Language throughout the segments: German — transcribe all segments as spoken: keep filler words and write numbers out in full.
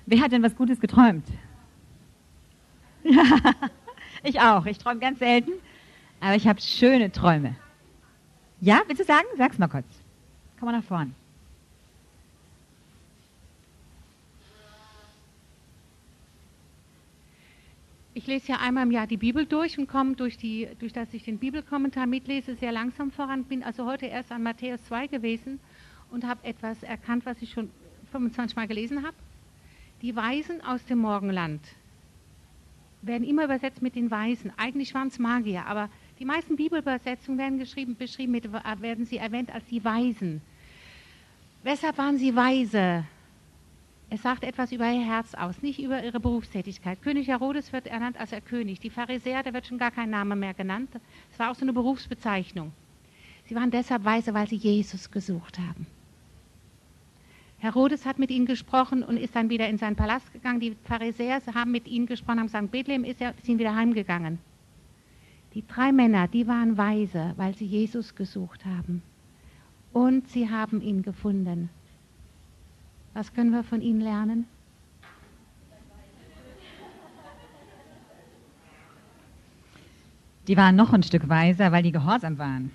Wer hat denn was Gutes geträumt? Ja, ich auch. Ich träume ganz selten, aber ich habe schöne Träume. Ja, willst du sagen? Sag's mal kurz. Komm mal nach vorn. Ich lese ja einmal im Jahr die Bibel durch und komme durch die, durch das ich den Bibelkommentar mitlese, sehr langsam voran. Bin also heute erst an Matthäus zwei gewesen und habe etwas erkannt, was ich schon fünfundzwanzig Mal gelesen habe. Die Weisen aus dem Morgenland werden immer übersetzt mit den Weisen. Eigentlich waren es Magier, aber die meisten Bibelübersetzungen werden geschrieben, beschrieben mit, werden sie erwähnt als die Weisen. Weshalb waren sie weise? Es sagt etwas über ihr Herz aus, nicht über ihre Berufstätigkeit. König Herodes wird ernannt als der König. Die Pharisäer, da wird schon gar kein Name mehr genannt. Es war auch so eine Berufsbezeichnung. Sie waren deshalb weise, weil sie Jesus gesucht haben. Herodes hat mit ihnen gesprochen und ist dann wieder in seinen Palast gegangen. Die Pharisäer haben mit ihnen gesprochen, haben gesagt, Bethlehem ist, er, sind wieder heimgegangen. Die drei Männer, die waren weise, weil sie Jesus gesucht haben. Und sie haben ihn gefunden. Was können wir von ihnen lernen? Die waren noch ein Stück weiser, weil die gehorsam waren.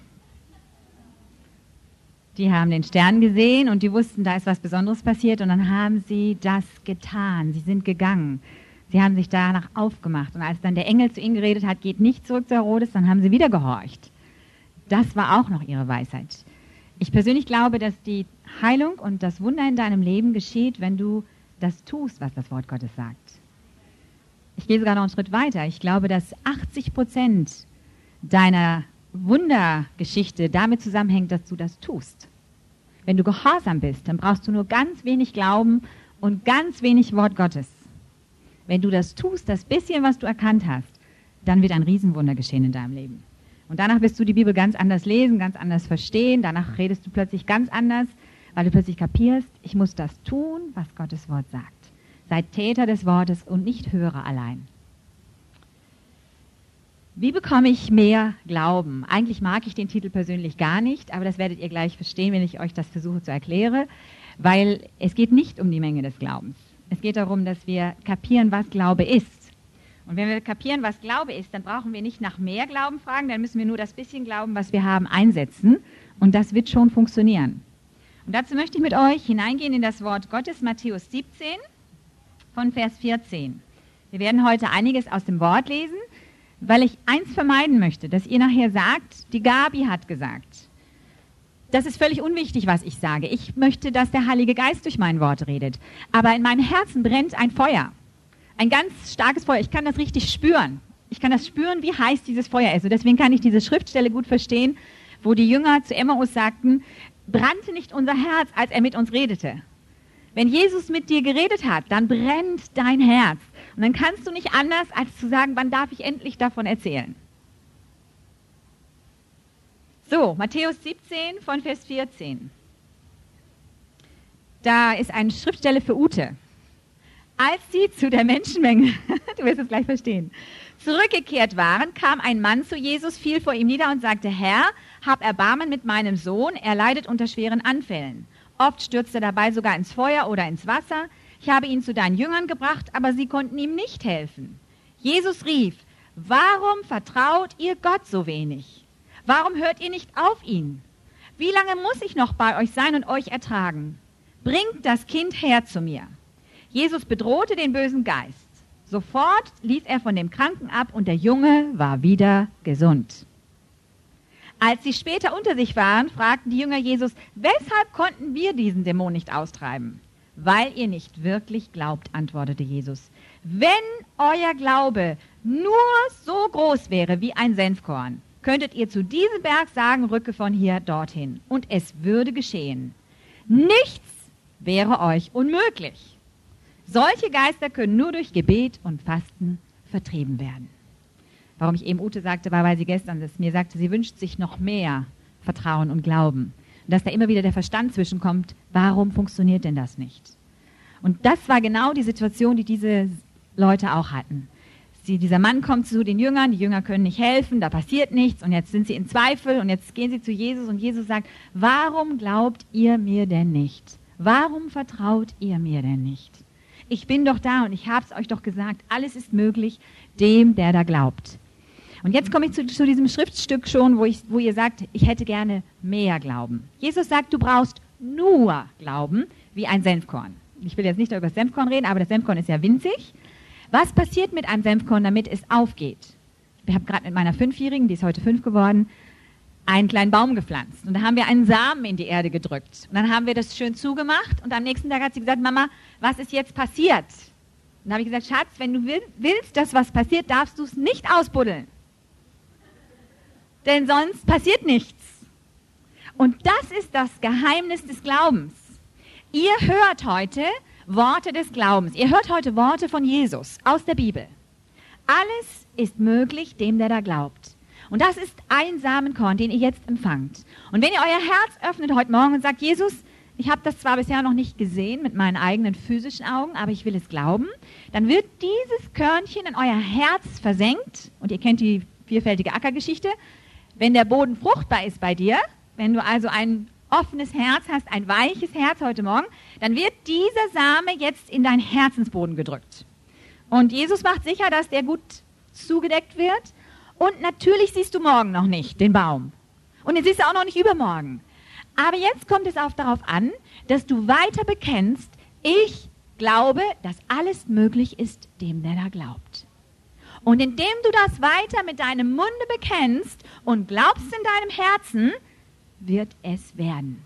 Die haben den Stern gesehen und die wussten, da ist was Besonderes passiert und dann haben sie das getan. Sie sind gegangen. Sie haben sich danach aufgemacht und als dann der Engel zu ihnen geredet hat, geht nicht zurück zu Herodes, dann haben sie wieder gehorcht. Das war auch noch ihre Weisheit. Ich persönlich glaube, dass die Heilung und das Wunder in deinem Leben geschieht, wenn du das tust, was das Wort Gottes sagt. Ich gehe sogar noch einen Schritt weiter. Ich glaube, dass achtzig Prozent deiner Wundergeschichte damit zusammenhängt, dass du das tust. Wenn du gehorsam bist, dann brauchst du nur ganz wenig Glauben und ganz wenig Wort Gottes. Wenn du das tust, das bisschen, was du erkannt hast, dann wird ein Riesenwunder geschehen in deinem Leben. Und danach wirst du die Bibel ganz anders lesen, ganz anders verstehen. Danach redest du plötzlich ganz anders, weil du plötzlich kapierst, ich muss das tun, was Gottes Wort sagt. Seid Täter des Wortes und nicht Hörer allein. Wie bekomme ich mehr Glauben? Eigentlich mag ich den Titel persönlich gar nicht, aber das werdet ihr gleich verstehen, wenn ich euch das versuche zu erklären, weil es geht nicht um die Menge des Glaubens. Es geht darum, dass wir kapieren, was Glaube ist. Und wenn wir kapieren, was Glaube ist, dann brauchen wir nicht nach mehr Glauben fragen, dann müssen wir nur das bisschen Glauben, was wir haben, einsetzen und das wird schon funktionieren. Und dazu möchte ich mit euch hineingehen in das Wort Gottes, Matthäus siebzehn, von Vers vierzehn. Wir werden heute einiges aus dem Wort lesen, weil ich eins vermeiden möchte, dass ihr nachher sagt, die Gabi hat gesagt. Das ist völlig unwichtig, was ich sage. Ich möchte, dass der Heilige Geist durch mein Wort redet. Aber in meinem Herzen brennt ein Feuer. Ein ganz starkes Feuer. Ich kann das richtig spüren. Ich kann das spüren, wie heiß dieses Feuer ist. Und deswegen kann ich diese Schriftstelle gut verstehen, wo die Jünger zu Emmaus sagten, brannte nicht unser Herz, als er mit uns redete. Wenn Jesus mit dir geredet hat, dann brennt dein Herz. Und dann kannst du nicht anders, als zu sagen, wann darf ich endlich davon erzählen. So, Matthäus siebzehn von Vers vierzehn. Da ist eine Schriftstelle für Ute. Als sie zu der Menschenmenge, du wirst es gleich verstehen, zurückgekehrt waren, kam ein Mann zu Jesus, fiel vor ihm nieder und sagte, Herr, hab Erbarmen mit meinem Sohn, er leidet unter schweren Anfällen. Oft stürzt er dabei sogar ins Feuer oder ins Wasser. Ich habe ihn zu deinen Jüngern gebracht, aber sie konnten ihm nicht helfen. Jesus rief, warum vertraut ihr Gott so wenig? Warum hört ihr nicht auf ihn? Wie lange muss ich noch bei euch sein und euch ertragen? Bringt das Kind her zu mir. Jesus bedrohte den bösen Geist. Sofort ließ er von dem Kranken ab und der Junge war wieder gesund. Als sie später unter sich waren, fragten die Jünger Jesus, weshalb konnten wir diesen Dämon nicht austreiben? Weil ihr nicht wirklich glaubt, antwortete Jesus. Wenn euer Glaube nur so groß wäre wie ein Senfkorn, könntet ihr zu diesem Berg sagen, rücke von hier dorthin. Und es würde geschehen. Nichts wäre euch unmöglich. Solche Geister können nur durch Gebet und Fasten vertrieben werden. Warum ich eben Ute sagte, war, weil sie gestern das mir sagte, sie wünscht sich noch mehr Vertrauen und Glauben. Und dass da immer wieder der Verstand zwischenkommt, warum funktioniert denn das nicht? Und das war genau die Situation, die diese Leute auch hatten. Sie, dieser Mann kommt zu den Jüngern, die Jünger können nicht helfen, da passiert nichts und jetzt sind sie in Zweifel und jetzt gehen sie zu Jesus und Jesus sagt, warum glaubt ihr mir denn nicht? Warum vertraut ihr mir denn nicht? ich bin doch da und ich habe es euch doch gesagt, alles ist möglich dem, der da glaubt. Und jetzt komme ich zu, zu diesem Schriftstück schon, wo, ich, wo ihr sagt, ich hätte gerne mehr Glauben. Jesus sagt, du brauchst nur Glauben wie ein Senfkorn. Ich will jetzt nicht über das Senfkorn reden, aber das Senfkorn ist ja winzig. Was passiert mit einem Senfkorn, damit es aufgeht? Ich habe gerade mit meiner Fünfjährigen, die ist heute fünf geworden, einen kleinen Baum gepflanzt. Und da haben wir einen Samen in die Erde gedrückt. Und dann haben wir das schön zugemacht. Und am nächsten Tag hat sie gesagt, Mama, was ist jetzt passiert? Und dann habe ich gesagt, Schatz, wenn du willst, dass was passiert, darfst du es nicht ausbuddeln. Denn sonst passiert nichts. Und das ist das Geheimnis des Glaubens. Ihr hört heute Worte des Glaubens. Ihr hört heute Worte von Jesus aus der Bibel. Alles ist möglich dem, der da glaubt. Und das ist ein Samenkorn, den ihr jetzt empfangt. Und wenn ihr euer Herz öffnet heute Morgen und sagt, Jesus, ich habe das zwar bisher noch nicht gesehen mit meinen eigenen physischen Augen, aber ich will es glauben, dann wird dieses Körnchen in euer Herz versenkt. Und ihr kennt die vierfältige Ackergeschichte. Wenn der Boden fruchtbar ist bei dir, wenn du also ein offenes Herz hast, ein weiches Herz heute Morgen, dann wird dieser Same jetzt in deinen Herzensboden gedrückt. Und Jesus macht sicher, dass der gut zugedeckt wird. Und natürlich siehst du morgen noch nicht den Baum. Und den siehst du auch noch nicht übermorgen. Aber jetzt kommt es auch darauf an, dass du weiter bekennst, ich glaube, dass alles möglich ist dem, der da glaubt. Und indem du das weiter mit deinem Munde bekennst und glaubst in deinem Herzen, wird es werden.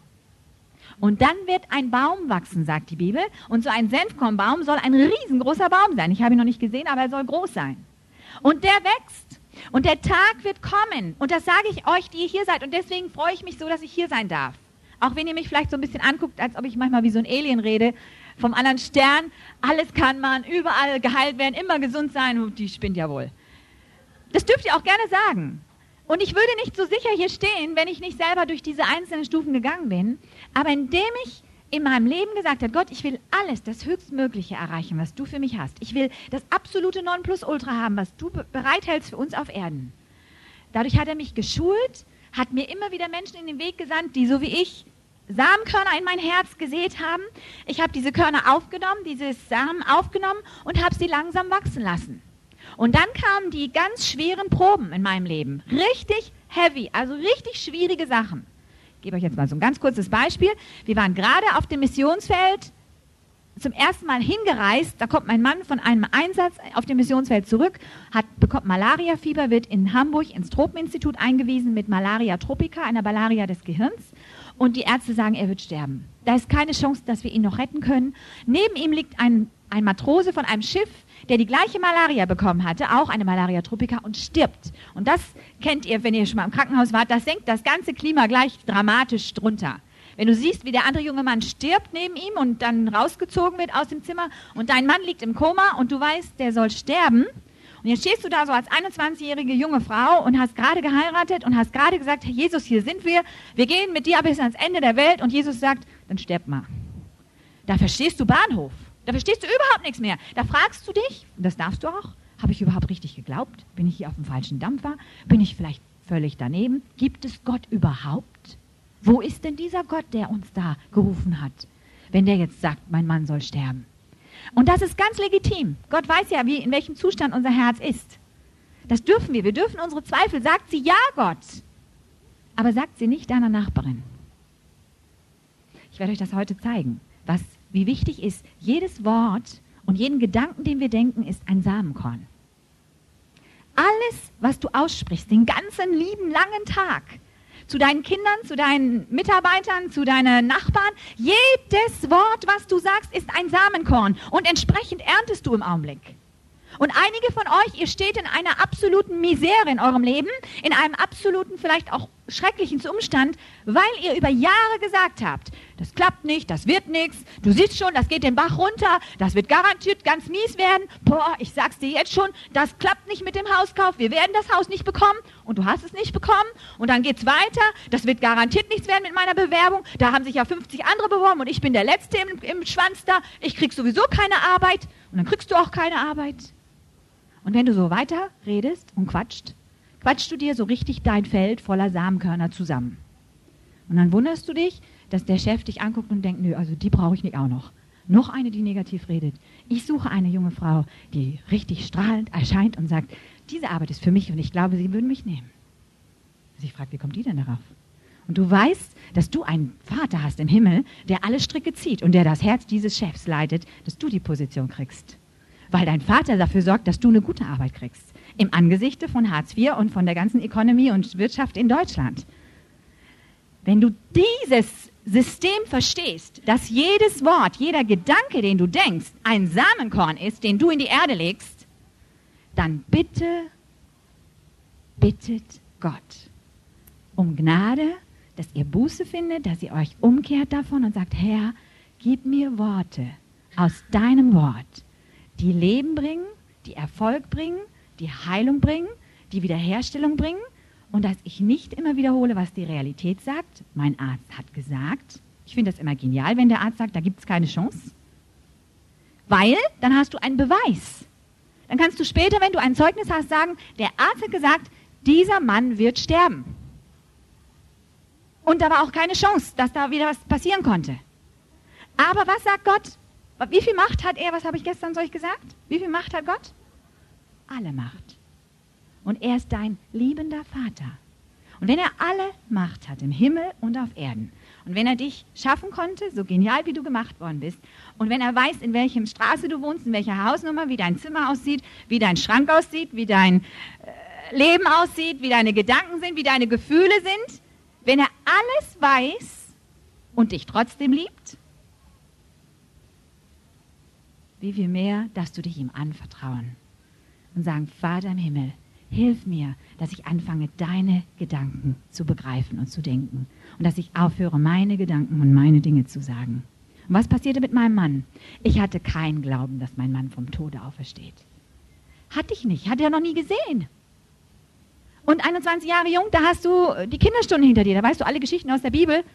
Und dann wird ein Baum wachsen, sagt die Bibel. Und so ein Senfkornbaum soll ein riesengroßer Baum sein. Ich habe ihn noch nicht gesehen, aber er soll groß sein. Und der wächst. Und der Tag wird kommen. Und das sage ich euch, die ihr hier seid. Und deswegen freue ich mich so, dass ich hier sein darf. Auch wenn ihr mich vielleicht so ein bisschen anguckt, als ob ich manchmal wie so ein Alien rede, vom anderen Stern. Alles kann man, überall geheilt werden, immer gesund sein. Und die spinnt ja wohl. Das dürft ihr auch gerne sagen. Und ich würde nicht so sicher hier stehen, wenn ich nicht selber durch diese einzelnen Stufen gegangen bin. Aber indem ich in meinem Leben gesagt habe, Gott, ich will alles, das Höchstmögliche erreichen, was du für mich hast. Ich will das absolute Nonplusultra haben, was du bereithältst für uns auf Erden. Dadurch hat er mich geschult, hat mir immer wieder Menschen in den Weg gesandt, die so wie ich Samenkörner in mein Herz gesät haben. Ich habe diese Körner aufgenommen, diese Samen aufgenommen und habe sie langsam wachsen lassen. Und dann kamen die ganz schweren Proben in meinem Leben. Richtig heavy, also richtig schwierige Sachen. Ich gebe euch jetzt mal so ein ganz kurzes Beispiel. Wir waren gerade auf dem Missionsfeld zum ersten Mal hingereist. Da kommt mein Mann von einem Einsatz auf dem Missionsfeld zurück, hat, bekommt Malariafieber, wird in Hamburg ins Tropeninstitut eingewiesen mit Malaria tropica, einer Malaria des Gehirns. Und die Ärzte sagen, er wird sterben. Da ist keine Chance, dass wir ihn noch retten können. Neben ihm liegt ein, ein Matrose von einem Schiff, der die gleiche Malaria bekommen hatte, auch eine Malaria tropica, und stirbt. Und das kennt ihr, wenn ihr schon mal im Krankenhaus wart, das senkt das ganze Klima gleich dramatisch drunter. Wenn du siehst, wie der andere junge Mann stirbt neben ihm und dann rausgezogen wird aus dem Zimmer und dein Mann liegt im Koma und du weißt, der soll sterben. Und jetzt stehst du da so als einundzwanzigjährige junge Frau und hast gerade geheiratet und hast gerade gesagt, Herr Jesus, hier sind wir, wir gehen mit dir bis ans Ende der Welt. Und Jesus sagt, dann sterb mal. Da verstehst du Bahnhof. Da verstehst du überhaupt nichts mehr. Da fragst du dich, und das darfst du auch, habe ich überhaupt richtig geglaubt? Bin ich hier auf dem falschen Dampfer? Bin ich vielleicht völlig daneben? Gibt es Gott überhaupt? Wo ist denn dieser Gott, der uns da gerufen hat, wenn der jetzt sagt, mein Mann soll sterben? Und das ist ganz legitim. Gott weiß ja, wie, in welchem Zustand unser Herz ist. Das dürfen wir. Wir dürfen unsere Zweifel. Sagt sie, ja Gott. Aber sagt sie nicht deiner Nachbarin. Ich werde euch das heute zeigen, was wie wichtig ist, jedes Wort und jeden Gedanken, den wir denken, ist ein Samenkorn. Alles, was du aussprichst, den ganzen lieben langen Tag, zu deinen Kindern, zu deinen Mitarbeitern, zu deinen Nachbarn, jedes Wort, was du sagst, ist ein Samenkorn. Und entsprechend erntest du im Augenblick. Und einige von euch, ihr steht in einer absoluten Misere in eurem Leben, in einem absoluten, vielleicht auch schrecklichen Zustand, weil ihr über Jahre gesagt habt, das klappt nicht, das wird nichts, du siehst schon, das geht den Bach runter, das wird garantiert ganz mies werden, boah, ich sag's dir jetzt schon, das klappt nicht mit dem Hauskauf, wir werden das Haus nicht bekommen und du hast es nicht bekommen und dann geht's weiter, das wird garantiert nichts werden mit meiner Bewerbung, da haben sich ja fünfzig andere beworben und ich bin der Letzte im, im Schwanz da, ich krieg sowieso keine Arbeit und dann kriegst du auch keine Arbeit. Und wenn du so weiter redest und quatscht, quatschst du dir so richtig dein Feld voller Samenkörner zusammen. Und dann wunderst du dich, dass der Chef dich anguckt und denkt, nö, also die brauche ich nicht auch noch. Noch eine, die negativ redet. Ich suche eine junge Frau, die richtig strahlend erscheint und sagt, diese Arbeit ist für mich und ich glaube, sie würden mich nehmen. Also ich frage, wie kommt die denn darauf? Und du weißt, dass du einen Vater hast im Himmel, der alle Stricke zieht und der das Herz dieses Chefs leitet, dass du die Position kriegst. Weil dein Vater dafür sorgt, dass du eine gute Arbeit kriegst. Im Angesichte von Hartz vier und von der ganzen Ökonomie und Wirtschaft in Deutschland. Wenn du dieses System verstehst, dass jedes Wort, jeder Gedanke, den du denkst, ein Samenkorn ist, den du in die Erde legst, dann bitte, bittet Gott um Gnade, dass ihr Buße findet, dass ihr euch umkehrt davon und sagt, Herr, gib mir Worte aus deinem Wort, die Leben bringen, die Erfolg bringen, die Heilung bringen, die Wiederherstellung bringen und dass ich nicht immer wiederhole, was die Realität sagt. Mein Arzt hat gesagt. Ich finde das immer genial, wenn der Arzt sagt, da gibt es keine Chance. Weil, dann hast du einen Beweis. Dann kannst du später, wenn du ein Zeugnis hast, sagen, der Arzt hat gesagt, dieser Mann wird sterben. Und da war auch keine Chance, dass da wieder was passieren konnte. Aber was sagt Gott? Wie viel Macht hat er? Was habe ich gestern euch gesagt? Wie viel Macht hat Gott? Alle Macht. Und er ist dein liebender Vater. Und wenn er alle Macht hat, im Himmel und auf Erden, und wenn er dich schaffen konnte, so genial wie du gemacht worden bist, und wenn er weiß, in welchem Straße du wohnst, in welcher Hausnummer, wie dein Zimmer aussieht, wie dein Schrank aussieht, wie dein äh, Leben aussieht, wie deine Gedanken sind, wie deine Gefühle sind, wenn er alles weiß und dich trotzdem liebt, wie viel mehr darfst du dich ihm anvertrauen und sagen, Vater im Himmel, hilf mir, dass ich anfange, deine Gedanken zu begreifen und zu denken und dass ich aufhöre, meine Gedanken und meine Dinge zu sagen. Und was passierte mit meinem Mann? Ich hatte keinen Glauben, dass mein Mann vom Tode aufersteht. Hatte ich nicht, hatte er noch nie gesehen. Und einundzwanzig Jahre jung, da hast du die Kinderstunde hinter dir, da weißt du alle Geschichten aus der Bibel,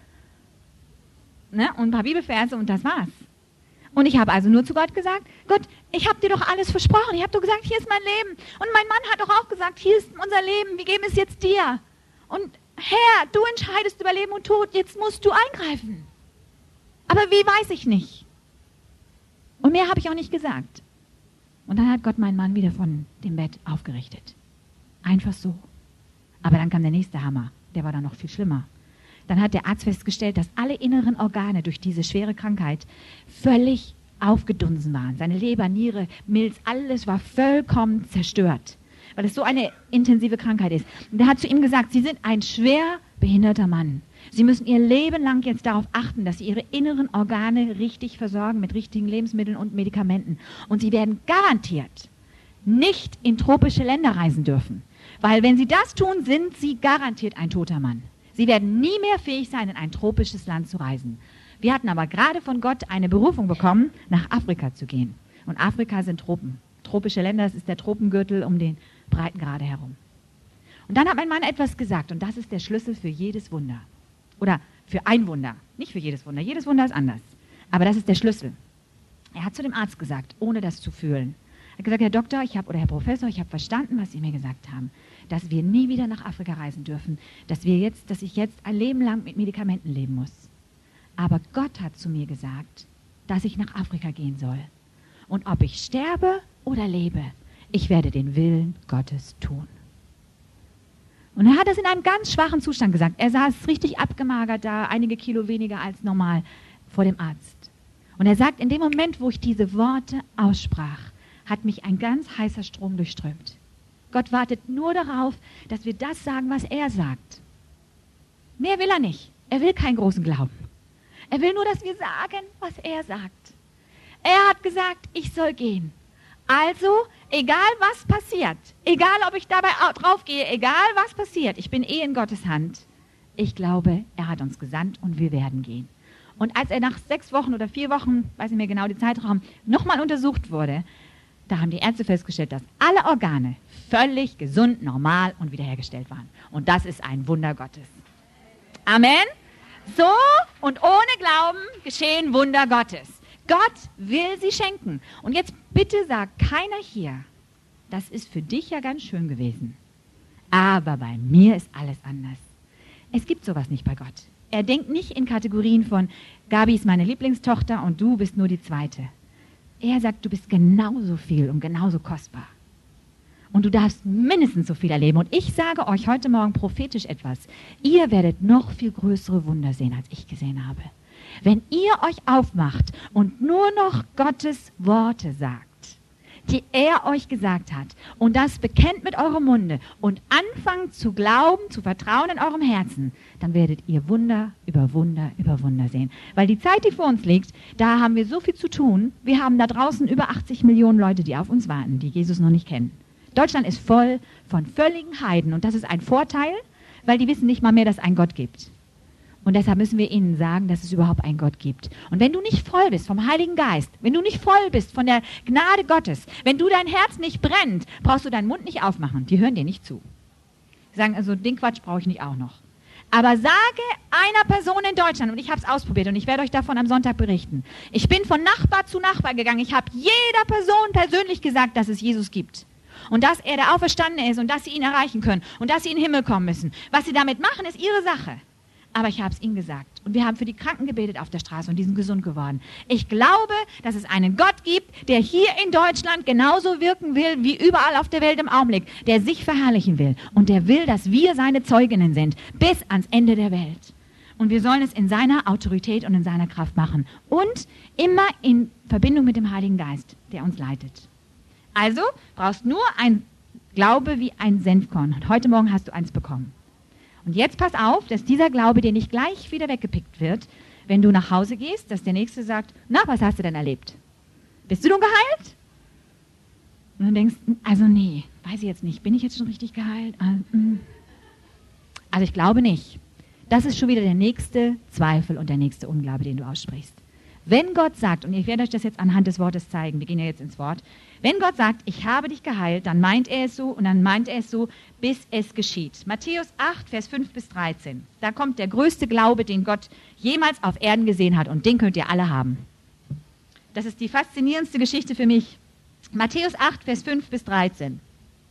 ne? Und ein paar Bibelverse und das war's. Und ich habe also nur zu Gott gesagt, Gott, ich habe dir doch alles versprochen. Ich habe doch gesagt, hier ist mein Leben. Und mein Mann hat doch auch gesagt, hier ist unser Leben, wir geben es jetzt dir. Und Herr, du entscheidest über Leben und Tod, jetzt musst du eingreifen. Aber wie, weiß ich nicht. Und mehr habe ich auch nicht gesagt. Und dann hat Gott meinen Mann wieder von dem Bett aufgerichtet. Einfach so. Aber dann kam der nächste Hammer, der war dann noch viel schlimmer. Dann hat der Arzt festgestellt, dass alle inneren Organe durch diese schwere Krankheit völlig aufgedunsen waren. Seine Leber, Niere, Milz, alles war vollkommen zerstört, weil es so eine intensive Krankheit ist. Und er hat zu ihm gesagt, Sie sind ein schwer behinderter Mann. Sie müssen Ihr Leben lang jetzt darauf achten, dass Sie Ihre inneren Organe richtig versorgen mit richtigen Lebensmitteln und Medikamenten. Und Sie werden garantiert nicht in tropische Länder reisen dürfen, weil wenn Sie das tun, sind Sie garantiert ein toter Mann. Sie werden nie mehr fähig sein, in ein tropisches Land zu reisen. Wir hatten aber gerade von Gott eine Berufung bekommen, nach Afrika zu gehen. Und Afrika sind Tropen. Tropische Länder, das ist der Tropengürtel um den Breitengrade herum. Und dann hat mein Mann etwas gesagt und das ist der Schlüssel für jedes Wunder. Oder für ein Wunder, nicht für jedes Wunder. Jedes Wunder ist anders. Aber das ist der Schlüssel. Er hat zu dem Arzt gesagt, ohne das zu fühlen. Er hat gesagt, Herr Doktor, ich habe oder Herr Professor, ich habe verstanden, was Sie mir gesagt haben, dass wir nie wieder nach Afrika reisen dürfen, dass wir jetzt, dass ich jetzt ein Leben lang mit Medikamenten leben muss. Aber Gott hat zu mir gesagt, dass ich nach Afrika gehen soll. Und ob ich sterbe oder lebe, ich werde den Willen Gottes tun. Und er hat das in einem ganz schwachen Zustand gesagt. Er saß richtig abgemagert da, einige Kilo weniger als normal vor dem Arzt. Und er sagt, in dem Moment, wo ich diese Worte aussprach, hat mich ein ganz heißer Strom durchströmt. Gott wartet nur darauf, dass wir das sagen, was er sagt. Mehr will er nicht. Er will keinen großen Glauben. Er will nur, dass wir sagen, was er sagt. Er hat gesagt, ich soll gehen. Also, egal was passiert, egal ob ich dabei draufgehe, egal was passiert, ich bin eh in Gottes Hand. Ich glaube, er hat uns gesandt und wir werden gehen. Und als er nach sechs Wochen oder vier Wochen, weiß nicht mehr genau den Zeitraum, nochmal untersucht wurde, da haben die Ärzte festgestellt, dass alle Organe völlig gesund, normal und wiederhergestellt waren. Und das ist ein Wunder Gottes. Amen. So und ohne Glauben geschehen Wunder Gottes. Gott will sie schenken. Und jetzt bitte sagt keiner hier, das ist für dich ja ganz schön gewesen. Aber bei mir ist alles anders. Es gibt sowas nicht bei Gott. Er denkt nicht in Kategorien von, Gabi ist meine Lieblingstochter und du bist nur die zweite. Er sagt, du bist genauso viel und genauso kostbar. Und du darfst mindestens so viel erleben. Und ich sage euch heute Morgen prophetisch etwas. Ihr werdet noch viel größere Wunder sehen, als ich gesehen habe. Wenn ihr euch aufmacht und nur noch Gottes Worte sagt, die er euch gesagt hat, und das bekennt mit eurem Munde und anfangt zu glauben, zu vertrauen in eurem Herzen, dann werdet ihr Wunder über Wunder über Wunder sehen. Weil die Zeit, die vor uns liegt, da haben wir so viel zu tun. Wir haben da draußen über achtzig Millionen Leute, die auf uns warten, die Jesus noch nicht kennen. Deutschland ist voll von völligen Heiden und das ist ein Vorteil, weil die wissen nicht mal mehr, dass es einen Gott gibt. Und deshalb müssen wir ihnen sagen, dass es überhaupt einen Gott gibt. Und wenn du nicht voll bist vom Heiligen Geist, wenn du nicht voll bist von der Gnade Gottes, wenn du dein Herz nicht brennt, brauchst du deinen Mund nicht aufmachen. Die hören dir nicht zu. Die sagen, also den Quatsch brauche ich nicht auch noch. Aber sage einer Person in Deutschland, und ich habe es ausprobiert und ich werde euch davon am Sonntag berichten. Ich bin von Nachbar zu Nachbar gegangen. Ich habe jeder Person persönlich gesagt, dass es Jesus gibt. Und dass er der Auferstandene ist und dass sie ihn erreichen können und dass sie in den Himmel kommen müssen. Was sie damit machen, ist ihre Sache. Aber ich habe es ihnen gesagt. Und wir haben für die Kranken gebetet auf der Straße und die sind gesund geworden. Ich glaube, dass es einen Gott gibt, der hier in Deutschland genauso wirken will, wie überall auf der Welt im Augenblick. Der sich verherrlichen will. Und der will, dass wir seine Zeuginnen sind. Bis ans Ende der Welt. Und wir sollen es in seiner Autorität und in seiner Kraft machen. Und immer in Verbindung mit dem Heiligen Geist, der uns leitet. Also brauchst nur ein Glaube wie ein Senfkorn. Und heute Morgen hast du eins bekommen. Und jetzt pass auf, dass dieser Glaube dir nicht gleich wieder weggepickt wird, wenn du nach Hause gehst, dass der Nächste sagt, na, was hast du denn erlebt? Bist du nun geheilt? Und du denkst, also nee, weiß ich jetzt nicht, bin ich jetzt schon richtig geheilt? Also ich glaube nicht. Das ist schon wieder der nächste Zweifel und der nächste Unglaube, den du aussprichst. Wenn Gott sagt, und ich werde euch das jetzt anhand des Wortes zeigen, wir gehen ja jetzt ins Wort, wenn Gott sagt, ich habe dich geheilt, dann meint er es so und dann meint er es so, bis es geschieht. Matthäus acht, Vers fünf bis dreizehn. Da kommt der größte Glaube, den Gott jemals auf Erden gesehen hat und den könnt ihr alle haben. Das ist die faszinierendste Geschichte für mich. Matthäus acht, Vers fünf bis dreizehn.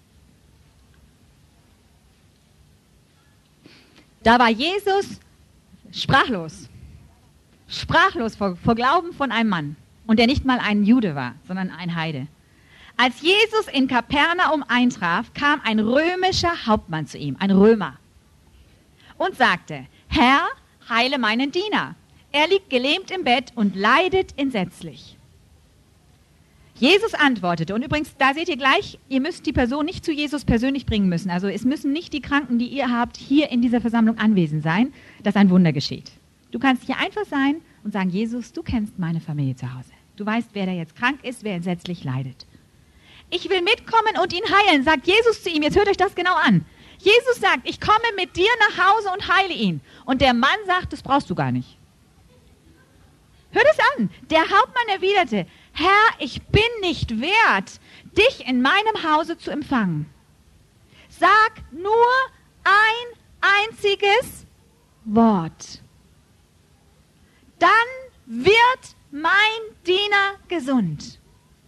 Da war Jesus sprachlos. Sprachlos vor, vor Glauben von einem Mann. Und der nicht mal ein Jude war, sondern ein Heide. Als Jesus in Kapernaum eintraf, kam ein römischer Hauptmann zu ihm, ein Römer, und sagte, Herr, heile meinen Diener. Er liegt gelähmt im Bett und leidet entsetzlich. Jesus antwortete, und übrigens, da seht ihr gleich, ihr müsst die Person nicht zu Jesus persönlich bringen müssen. Also es müssen nicht die Kranken, die ihr habt, hier in dieser Versammlung anwesend sein, dass ein Wunder geschieht. Du kannst hier einfach sein und sagen, Jesus, du kennst meine Familie zu Hause. Du weißt, wer da jetzt krank ist, wer entsetzlich leidet. Ich will mitkommen und ihn heilen, sagt Jesus zu ihm. Jetzt hört euch das genau an. Jesus sagt, ich komme mit dir nach Hause und heile ihn. Und der Mann sagt, das brauchst du gar nicht. Hört es an. Der Hauptmann erwiderte, Herr, ich bin nicht wert, dich in meinem Hause zu empfangen. Sag nur ein einziges Wort. Dann wird mein Diener gesund.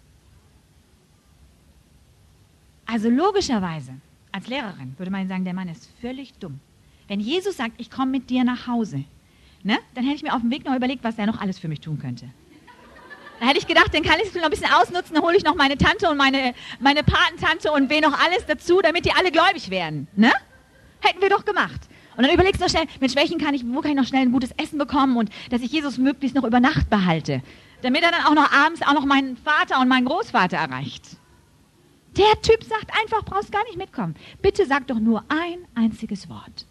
Also logischerweise, als Lehrerin würde man sagen, der Mann ist völlig dumm. Wenn Jesus sagt, ich komme mit dir nach Hause, ne, dann hätte ich mir auf dem Weg noch überlegt, was er noch alles für mich tun könnte. Da hätte ich gedacht, dann kann ich es noch ein bisschen ausnutzen, dann hole ich noch meine Tante und meine, meine Patentante und wen noch alles dazu, damit die alle gläubig werden. Ne? Hätten wir doch gemacht. Und dann überlegst du noch schnell, mit welchen kann ich, wo kann ich noch schnell ein gutes Essen bekommen und dass ich Jesus möglichst noch über Nacht behalte, damit er dann auch noch abends auch noch meinen Vater und meinen Großvater erreicht. Der Typ sagt einfach, brauchst gar nicht mitkommen. Bitte sag doch nur ein einziges Wort.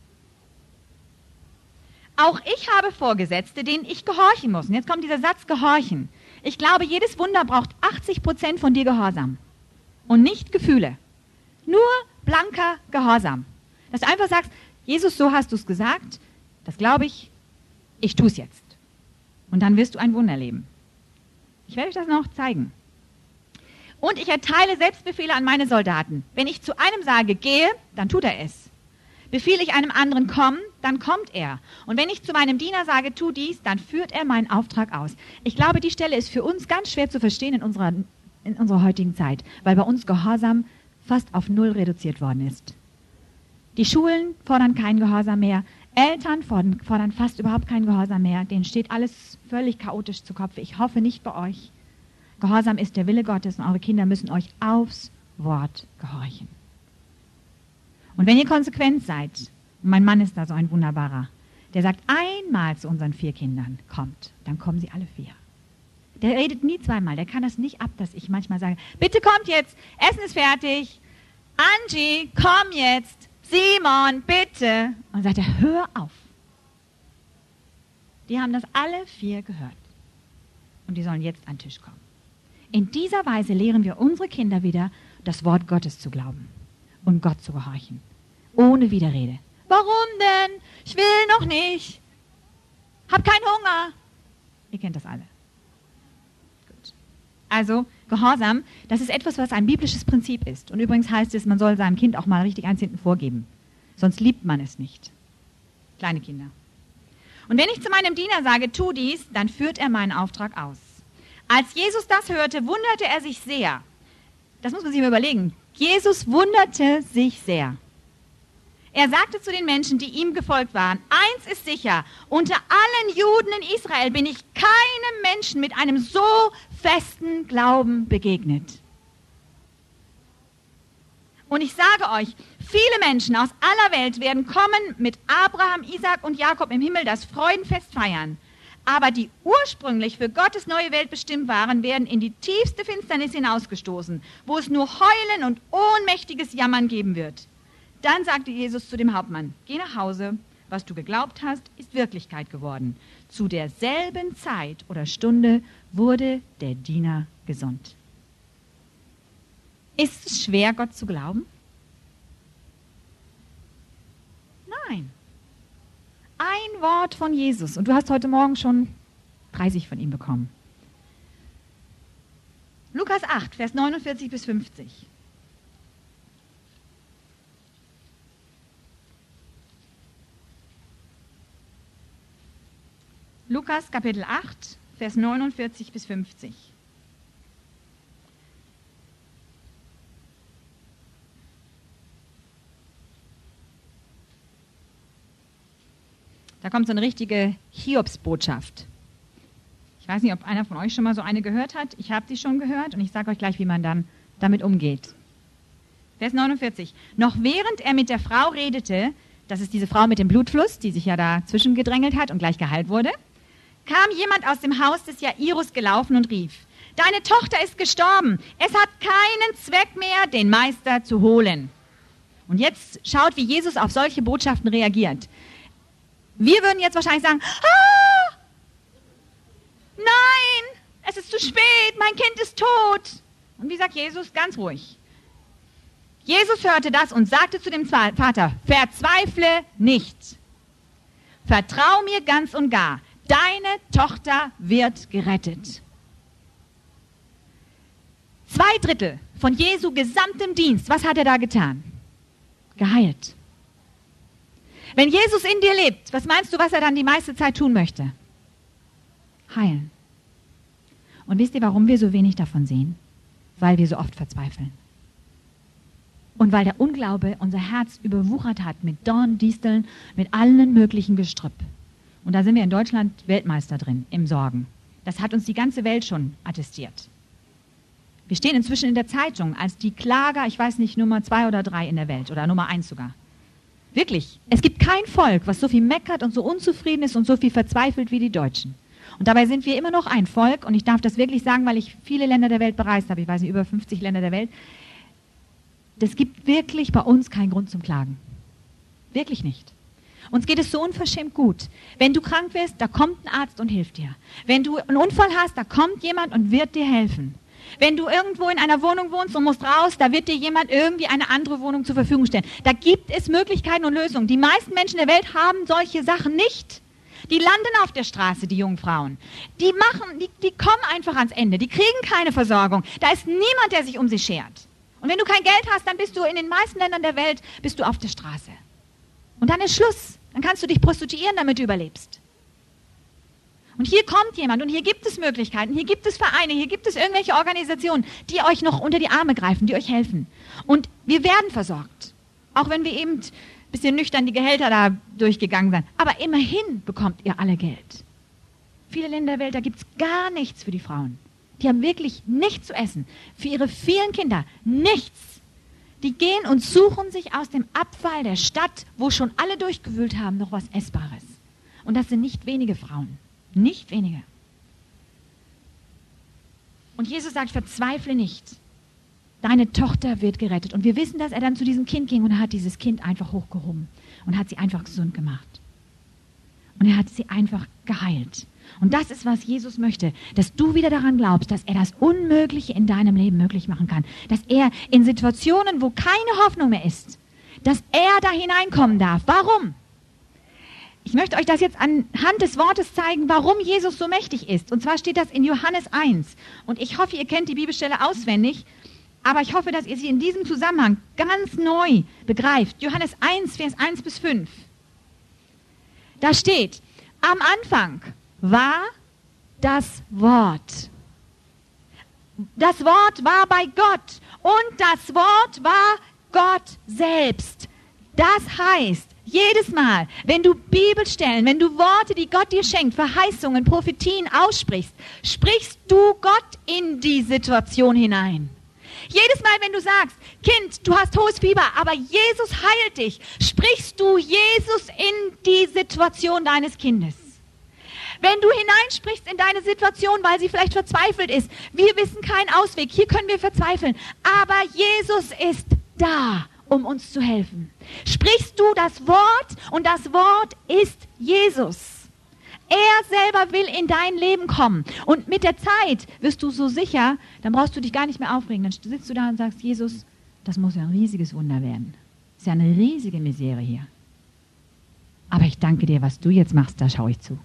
Auch ich habe Vorgesetzte, denen ich gehorchen muss. Und jetzt kommt dieser Satz, gehorchen. Ich glaube, jedes Wunder braucht achtzig Prozent von dir Gehorsam. Und nicht Gefühle. Nur blanker Gehorsam. Dass du einfach sagst, Jesus, so hast du es gesagt, das glaube ich, ich tue es jetzt. Und dann wirst du ein Wunder erleben. Ich werde euch das noch zeigen. Und ich erteile Selbstbefehle an meine Soldaten. Wenn ich zu einem sage, gehe, dann tut er es. Befehle ich einem anderen, komm, dann kommt er. Und wenn ich zu meinem Diener sage, tu dies, dann führt er meinen Auftrag aus. Ich glaube, die Stelle ist für uns ganz schwer zu verstehen in unserer, in unserer heutigen Zeit, weil bei uns Gehorsam fast auf null reduziert worden ist. Die Schulen fordern keinen Gehorsam mehr. Eltern fordern, fordern fast überhaupt keinen Gehorsam mehr. Denen steht alles völlig chaotisch zu Kopf. Ich hoffe nicht bei euch. Gehorsam ist der Wille Gottes und eure Kinder müssen euch aufs Wort gehorchen. Und wenn ihr konsequent seid, und mein Mann ist da so ein wunderbarer, der sagt einmal zu unseren vier Kindern, kommt, dann kommen sie alle vier. Der redet nie zweimal, der kann das nicht ab, dass ich manchmal sage, bitte kommt jetzt, Essen ist fertig, Angie, komm jetzt, Simon, bitte. Und sagt er, hör auf. Die haben das alle vier gehört. Und die sollen jetzt an den Tisch kommen. In dieser Weise lehren wir unsere Kinder wieder, das Wort Gottes zu glauben und Gott zu gehorchen. Ohne Widerrede. Warum denn? Ich will noch nicht. Hab keinen Hunger. Ihr kennt das alle. Gut. Also, Gehorsam, das ist etwas, was ein biblisches Prinzip ist. Und übrigens heißt es, man soll seinem Kind auch mal richtig eins hinten vorgeben. Sonst liebt man es nicht. Kleine Kinder. Und wenn ich zu meinem Diener sage, tu dies, dann führt er meinen Auftrag aus. Als Jesus das hörte, wunderte er sich sehr. Das muss man sich mal überlegen. Jesus wunderte sich sehr. Er sagte zu den Menschen, die ihm gefolgt waren, eins ist sicher, unter allen Juden in Israel bin ich keinem Menschen mit einem so festen Glauben begegnet. Und ich sage euch, viele Menschen aus aller Welt werden kommen mit Abraham, Isaak und Jakob im Himmel das Freudenfest feiern. Aber die ursprünglich für Gottes neue Welt bestimmt waren, werden in die tiefste Finsternis hinausgestoßen, wo es nur Heulen und ohnmächtiges Jammern geben wird. Dann sagte Jesus zu dem Hauptmann, geh nach Hause, was du geglaubt hast, ist Wirklichkeit geworden. Zu derselben Zeit oder Stunde wurde der Diener gesund. Ist es schwer, Gott zu glauben? Nein. Ein Wort von Jesus und du hast heute Morgen schon dreißig von ihm bekommen. Lukas acht, Vers neunundvierzig bis fünfzig. Lukas Kapitel acht, Vers neunundvierzig bis fünfzig. Da kommt so eine richtige Hiobsbotschaft. Ich weiß nicht, ob einer von euch schon mal so eine gehört hat. Ich habe die schon gehört und ich sage euch gleich, wie man dann damit umgeht. Vers neunundvierzig. Noch während er mit der Frau redete, das ist diese Frau mit dem Blutfluss, die sich ja dazwischen gedrängelt hat und gleich geheilt wurde, kam jemand aus dem Haus des Jairus gelaufen und rief, deine Tochter ist gestorben, es hat keinen Zweck mehr, den Meister zu holen. Und jetzt schaut, wie Jesus auf solche Botschaften reagiert. Wir würden jetzt wahrscheinlich sagen, ah, nein, es ist zu spät, mein Kind ist tot. Und wie sagt Jesus? Ganz ruhig. Jesus hörte das und sagte zu dem Vater, verzweifle nicht. Vertrau mir ganz und gar. Deine Tochter wird gerettet. Zwei Drittel von Jesu gesamtem Dienst, was hat er da getan? Geheilt. Wenn Jesus in dir lebt, was meinst du, was er dann die meiste Zeit tun möchte? Heilen. Und wisst ihr, warum wir so wenig davon sehen? Weil wir so oft verzweifeln. Und weil der Unglaube unser Herz überwuchert hat mit Dorn, Disteln, mit allen möglichen Gestrüpp. Und da sind wir in Deutschland Weltmeister drin, im Sorgen. Das hat uns die ganze Welt schon attestiert. Wir stehen inzwischen in der Zeitung als die Klager, ich weiß nicht, Nummer zwei oder drei in der Welt oder Nummer eins sogar. Wirklich, es gibt kein Volk, was so viel meckert und so unzufrieden ist und so viel verzweifelt wie die Deutschen. Und dabei sind wir immer noch ein Volk, und ich darf das wirklich sagen, weil ich viele Länder der Welt bereist habe, ich weiß nicht, über fünfzig Länder der Welt. Es gibt wirklich bei uns keinen Grund zum Klagen. Wirklich nicht. Uns geht es so unverschämt gut. Wenn du krank wirst, da kommt ein Arzt und hilft dir. Wenn du einen Unfall hast, da kommt jemand und wird dir helfen. Wenn du irgendwo in einer Wohnung wohnst und musst raus, da wird dir jemand irgendwie eine andere Wohnung zur Verfügung stellen. Da gibt es Möglichkeiten und Lösungen. Die meisten Menschen der Welt haben solche Sachen nicht. Die landen auf der Straße, die jungen Frauen. Die machen, die, die kommen einfach ans Ende. Die kriegen keine Versorgung. Da ist niemand, der sich um sie schert. Und wenn du kein Geld hast, dann bist du in den meisten Ländern der Welt, bist du auf der Straße. Und dann ist Schluss. Dann kannst du dich prostituieren, damit du überlebst. Und hier kommt jemand und hier gibt es Möglichkeiten, hier gibt es Vereine, hier gibt es irgendwelche Organisationen, die euch noch unter die Arme greifen, die euch helfen. Und wir werden versorgt. Auch wenn wir eben bisschen nüchtern die Gehälter da durchgegangen sein. Aber immerhin bekommt ihr alle Geld. Viele Länder der Welt, da gibt es gar nichts für die Frauen. Die haben wirklich nichts zu essen. Für ihre vielen Kinder nichts. Die gehen und suchen sich aus dem Abfall der Stadt, wo schon alle durchgewühlt haben, noch was Essbares. Und das sind nicht wenige Frauen. Nicht wenige. Und Jesus sagt, verzweifle nicht. Deine Tochter wird gerettet. Und wir wissen, dass er dann zu diesem Kind ging und er hat dieses Kind einfach hochgehoben und hat sie einfach gesund gemacht. Und er hat sie einfach geheilt. Und das ist, was Jesus möchte, dass du wieder daran glaubst, dass er das Unmögliche in deinem Leben möglich machen kann. Dass er in Situationen, wo keine Hoffnung mehr ist, dass er da hineinkommen darf. Warum? Ich möchte euch das jetzt anhand des Wortes zeigen, warum Jesus so mächtig ist. Und zwar steht das in Johannes eins. Und ich hoffe, ihr kennt die Bibelstelle auswendig, aber ich hoffe, dass ihr sie in diesem Zusammenhang ganz neu begreift. Johannes eins, Vers eins bis fünf. Da steht, am Anfang war das Wort. Das Wort war bei Gott und das Wort war Gott selbst. Das heißt, jedes Mal, wenn du Bibelstellen, wenn du Worte, die Gott dir schenkt, Verheißungen, Prophetien aussprichst, sprichst du Gott in die Situation hinein. Jedes Mal, wenn du sagst, Kind, du hast hohes Fieber, aber Jesus heilt dich, sprichst du Jesus in die Situation deines Kindes. Wenn du hineinsprichst in deine Situation, weil sie vielleicht verzweifelt ist, wir wissen keinen Ausweg, hier können wir verzweifeln, aber Jesus ist da, um uns zu helfen. Sprichst du das Wort und das Wort ist Jesus. Er selber will in dein Leben kommen. Und mit der Zeit wirst du so sicher, dann brauchst du dich gar nicht mehr aufregen. Dann sitzt du da und sagst, Jesus, das muss ja ein riesiges Wunder werden. Das ist ja eine riesige Misere hier. Aber ich danke dir, was du jetzt machst, da schaue ich zu.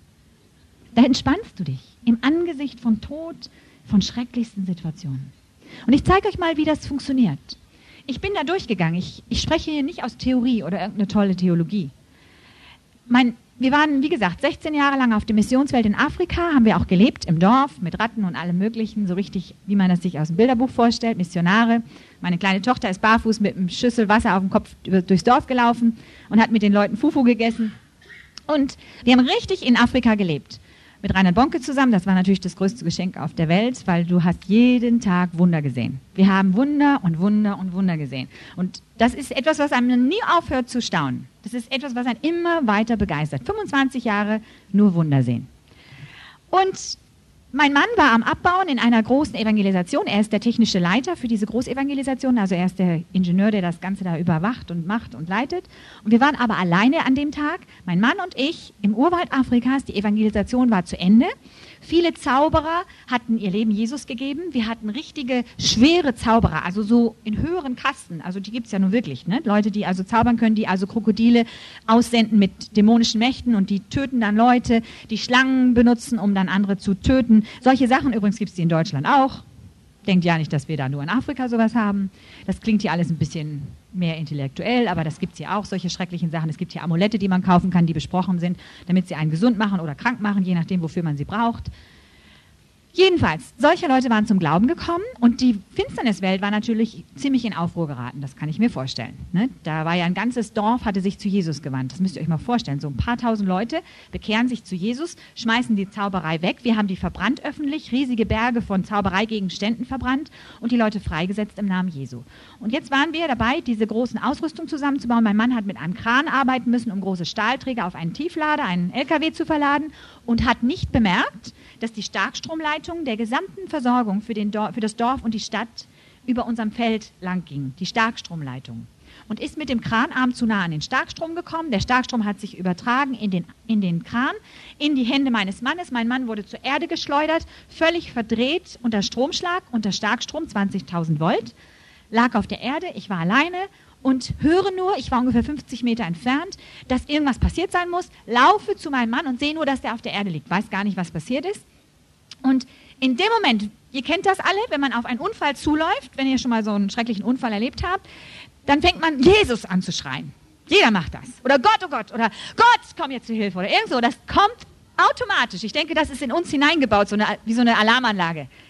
Da entspannst du dich im Angesicht von Tod, von schrecklichsten Situationen. Und ich zeige euch mal, wie das funktioniert. Ich bin da durchgegangen. Ich, ich spreche hier nicht aus Theorie oder irgendeine tolle Theologie. Mein, wir waren, wie gesagt, sechzehn Jahre lang auf dem Missionsfeld in Afrika, haben wir auch gelebt im Dorf mit Ratten und allem Möglichen, so richtig, wie man das sich aus dem Bilderbuch vorstellt, Missionare. Meine kleine Tochter ist barfuß mit einem Schüssel Wasser auf dem Kopf durchs Dorf gelaufen und hat mit den Leuten Fufu gegessen. Und wir haben richtig in Afrika gelebt. Mit Reinhard Bonke zusammen, das war natürlich das größte Geschenk auf der Welt, weil du hast jeden Tag Wunder gesehen. Wir haben Wunder und Wunder und Wunder gesehen. Und das ist etwas, was einem nie aufhört zu staunen. Das ist etwas, was einen immer weiter begeistert. fünfundzwanzig Jahre nur Wunder sehen. Und mein Mann war am Abbauen in einer großen Evangelisation. Er ist der technische Leiter für diese Großevangelisation, also er ist der Ingenieur, der das Ganze da überwacht und macht und leitet. Und wir waren aber alleine an dem Tag, mein Mann und ich, im Urwald Afrikas. Die Evangelisation war zu Ende. Viele Zauberer hatten ihr Leben Jesus gegeben. Wir hatten richtige, schwere Zauberer, also so in höheren Kasten. Also die gibt es ja nun wirklich, ne? Leute, die also zaubern können, die also Krokodile aussenden mit dämonischen Mächten und die töten dann Leute, die Schlangen benutzen, um dann andere zu töten. Solche Sachen übrigens gibt es die in Deutschland auch. Denkt ja nicht, dass wir da nur in Afrika sowas haben. Das klingt hier alles ein bisschen mehr intellektuell, aber das gibt es hier auch, solche schrecklichen Sachen. Es gibt hier Amulette, die man kaufen kann, die besprochen sind, damit sie einen gesund machen oder krank machen, je nachdem, wofür man sie braucht. Jedenfalls, solche Leute waren zum Glauben gekommen und die Finsterniswelt war natürlich ziemlich in Aufruhr geraten, das kann ich mir vorstellen. Ne? Da war ja ein ganzes Dorf, hatte sich zu Jesus gewandt, das müsst ihr euch mal vorstellen. So ein paar tausend Leute bekehren sich zu Jesus, schmeißen die Zauberei weg, wir haben die verbrannt öffentlich, riesige Berge von Zaubereigegenständen verbrannt und die Leute freigesetzt im Namen Jesu. Und jetzt waren wir dabei, diese großen Ausrüstung zusammenzubauen. Mein Mann hat mit einem Kran arbeiten müssen, um große Stahlträger auf einen Tieflader, einen L K W zu verladen und hat nicht bemerkt, dass die Starkstromleitung der gesamten Versorgung für, den Dorf, für das Dorf und die Stadt über unserem Feld lang ging, die Starkstromleitung. Und ist mit dem Kranarm zu nah an den Starkstrom gekommen. Der Starkstrom hat sich übertragen in den, in den Kran, in die Hände meines Mannes. Mein Mann wurde zur Erde geschleudert, völlig verdreht unter Stromschlag, unter Starkstrom, zwanzigtausend Volt, lag auf der Erde, ich war alleine und höre nur, ich war ungefähr fünfzig Meter entfernt, dass irgendwas passiert sein muss, laufe zu meinem Mann und sehe nur, dass der auf der Erde liegt, weiß gar nicht, was passiert ist. Und in dem Moment, ihr kennt das alle, wenn man auf einen Unfall zuläuft, wenn ihr schon mal so einen schrecklichen Unfall erlebt habt, dann fängt man Jesus anzuschreien. Jeder macht das. Oder Gott, oh Gott, oder Gott, komm jetzt zur Hilfe, oder irgend so. Das kommt automatisch. Ich denke, das ist in uns hineingebaut, so eine, wie so eine Alarmanlage.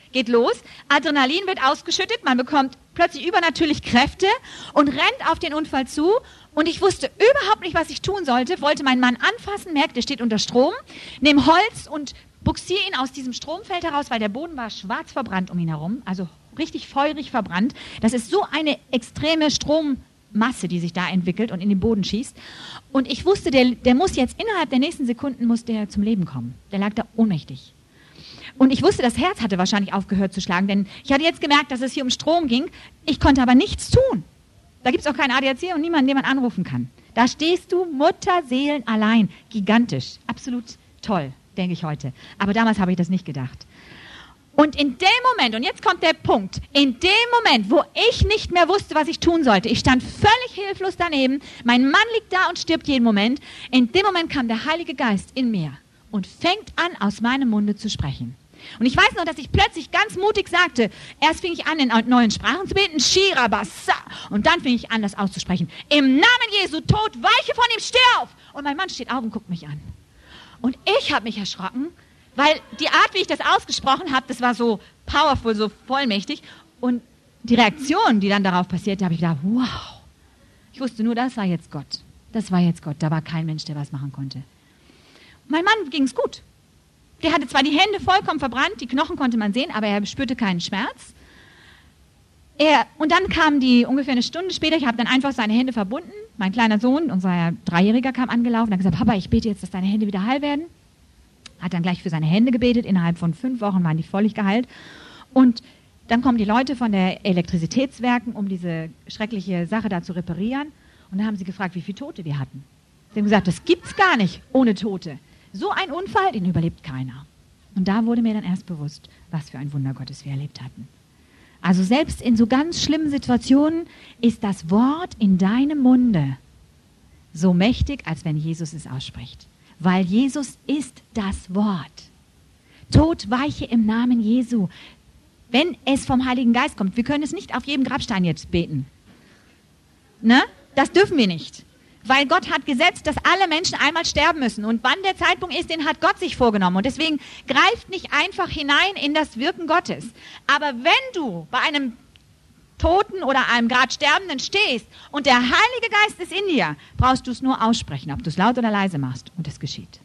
geht los, Adrenalin wird ausgeschüttet, man bekommt plötzlich übernatürlich Kräfte und rennt auf den Unfall zu. Und ich wusste überhaupt nicht, was ich tun sollte, wollte meinen Mann anfassen, merkte, er steht unter Strom, nehme Holz und buxiere ihn aus diesem Stromfeld heraus, weil der Boden war schwarz verbrannt um ihn herum, also richtig feurig verbrannt. Das ist so eine extreme Strommasse, die sich da entwickelt und in den Boden schießt. Und ich wusste, der, der muss jetzt innerhalb der nächsten Sekunden muss der zum Leben kommen. Der lag da ohnmächtig. Und ich wusste, das Herz hatte wahrscheinlich aufgehört zu schlagen, denn ich hatte jetzt gemerkt, dass es hier um Strom ging. Ich konnte aber nichts tun. Da gibt es auch keinen A D A C und niemanden, den man anrufen kann. Da stehst du Mutterseelen allein. Gigantisch. Absolut toll, denke ich heute. Aber damals habe ich das nicht gedacht. Und in dem Moment, und jetzt kommt der Punkt, in dem Moment, wo ich nicht mehr wusste, was ich tun sollte, ich stand völlig hilflos daneben, mein Mann liegt da und stirbt jeden Moment, in dem Moment kam der Heilige Geist in mir und fängt an, aus meinem Munde zu sprechen. Und ich weiß noch, dass ich plötzlich ganz mutig sagte, erst fing ich an, in neuen Sprachen zu beten, Shira Bassa, und dann fing ich an, das auszusprechen. Im Namen Jesu, Tod, weiche von ihm, steh auf! Und mein Mann steht auf und guckt mich an. Und ich habe mich erschrocken, weil die Art, wie ich das ausgesprochen habe, das war so powerful, so vollmächtig. Und die Reaktion, die dann darauf passierte, habe ich gedacht, wow. Ich wusste nur, das war jetzt Gott. Das war jetzt Gott. Da war kein Mensch, der was machen konnte. Mein Mann ging es gut. Der hatte zwar die Hände vollkommen verbrannt, die Knochen konnte man sehen, aber er spürte keinen Schmerz. Er, und dann kam die ungefähr eine Stunde später, ich habe dann einfach seine Hände verbunden. Mein kleiner Sohn, unser Dreijähriger, kam angelaufen und hat gesagt, Papa, ich bete jetzt, dass deine Hände wieder heil werden. Hat dann gleich für seine Hände gebetet. Innerhalb von fünf Wochen waren die völlig geheilt. Und dann kommen die Leute von der Elektrizitätswerken, um diese schreckliche Sache da zu reparieren. Und dann haben sie gefragt, wie viele Tote wir hatten. Sie haben gesagt, das gibt's gar nicht ohne Tote. So ein Unfall, den überlebt keiner. Und da wurde mir dann erst bewusst, was für ein Wunder Gottes wir erlebt hatten. Also selbst in so ganz schlimmen Situationen ist das Wort in deinem Munde so mächtig, als wenn Jesus es ausspricht. Weil Jesus ist das Wort. Tod weiche im Namen Jesu. Wenn es vom Heiligen Geist kommt, wir können es nicht auf jedem Grabstein jetzt beten. Ne? Das dürfen wir nicht. Weil Gott hat gesetzt, dass alle Menschen einmal sterben müssen. Und wann der Zeitpunkt ist, den hat Gott sich vorgenommen. Und deswegen greift nicht einfach hinein in das Wirken Gottes. Aber wenn du bei einem Toten oder einem gerade Sterbenden stehst und der Heilige Geist ist in dir, brauchst du es nur aussprechen, ob du es laut oder leise machst. Und es geschieht.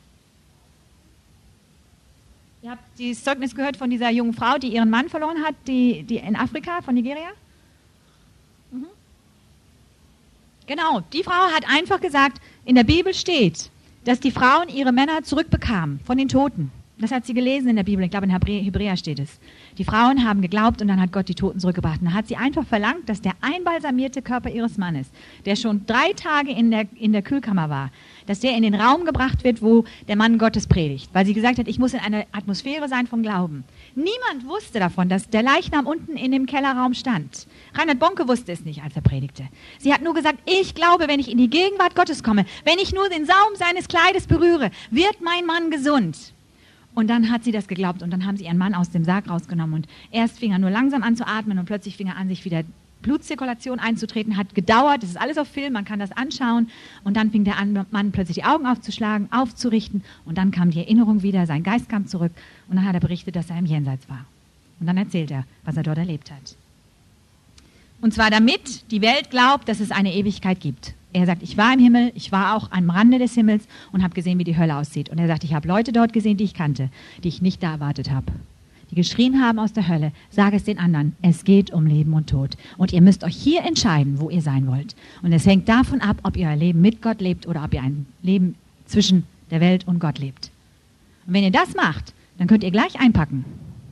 Ihr habt dieses Zeugnis gehört von dieser jungen Frau, die ihren Mann verloren hat, die, die in Afrika, von Nigeria? Mhm. Genau, die Frau hat einfach gesagt, in der Bibel steht, dass die Frauen ihre Männer zurückbekamen von den Toten. Das hat sie gelesen in der Bibel, ich glaube in Hebräer steht es. Die Frauen haben geglaubt und dann hat Gott die Toten zurückgebracht. Und dann hat sie einfach verlangt, dass der einbalsamierte Körper ihres Mannes, der schon drei Tage in der, in der Kühlkammer war, dass der in den Raum gebracht wird, wo der Mann Gottes predigt. Weil sie gesagt hat, ich muss in einer Atmosphäre sein von Glauben. Niemand wusste davon, dass der Leichnam unten in dem Kellerraum stand. Reinhard Bonke wusste es nicht, als er predigte. Sie hat nur gesagt, ich glaube, wenn ich in die Gegenwart Gottes komme, wenn ich nur den Saum seines Kleides berühre, wird mein Mann gesund. Und dann hat sie das geglaubt und dann haben sie ihren Mann aus dem Sarg rausgenommen und erst fing er nur langsam an zu atmen und plötzlich fing er an, sich wieder Blutzirkulation einzutreten, hat gedauert, das ist alles auf Film, man kann das anschauen und dann fing der Mann plötzlich die Augen aufzuschlagen, aufzurichten und dann kam die Erinnerung wieder, sein Geist kam zurück und dann hat er berichtet, dass er im Jenseits war. Und dann erzählt er, was er dort erlebt hat. Und zwar damit die Welt glaubt, dass es eine Ewigkeit gibt. Er sagt, ich war im Himmel, ich war auch am Rande des Himmels und habe gesehen, wie die Hölle aussieht. Und er sagt, ich habe Leute dort gesehen, die ich kannte, die ich nicht da erwartet habe. Die geschrien haben aus der Hölle, sage es den anderen, es geht um Leben und Tod. Und ihr müsst euch hier entscheiden, wo ihr sein wollt. Und es hängt davon ab, ob ihr ein Leben mit Gott lebt oder ob ihr ein Leben zwischen der Welt und Gott lebt. Und wenn ihr das macht, dann könnt ihr gleich einpacken.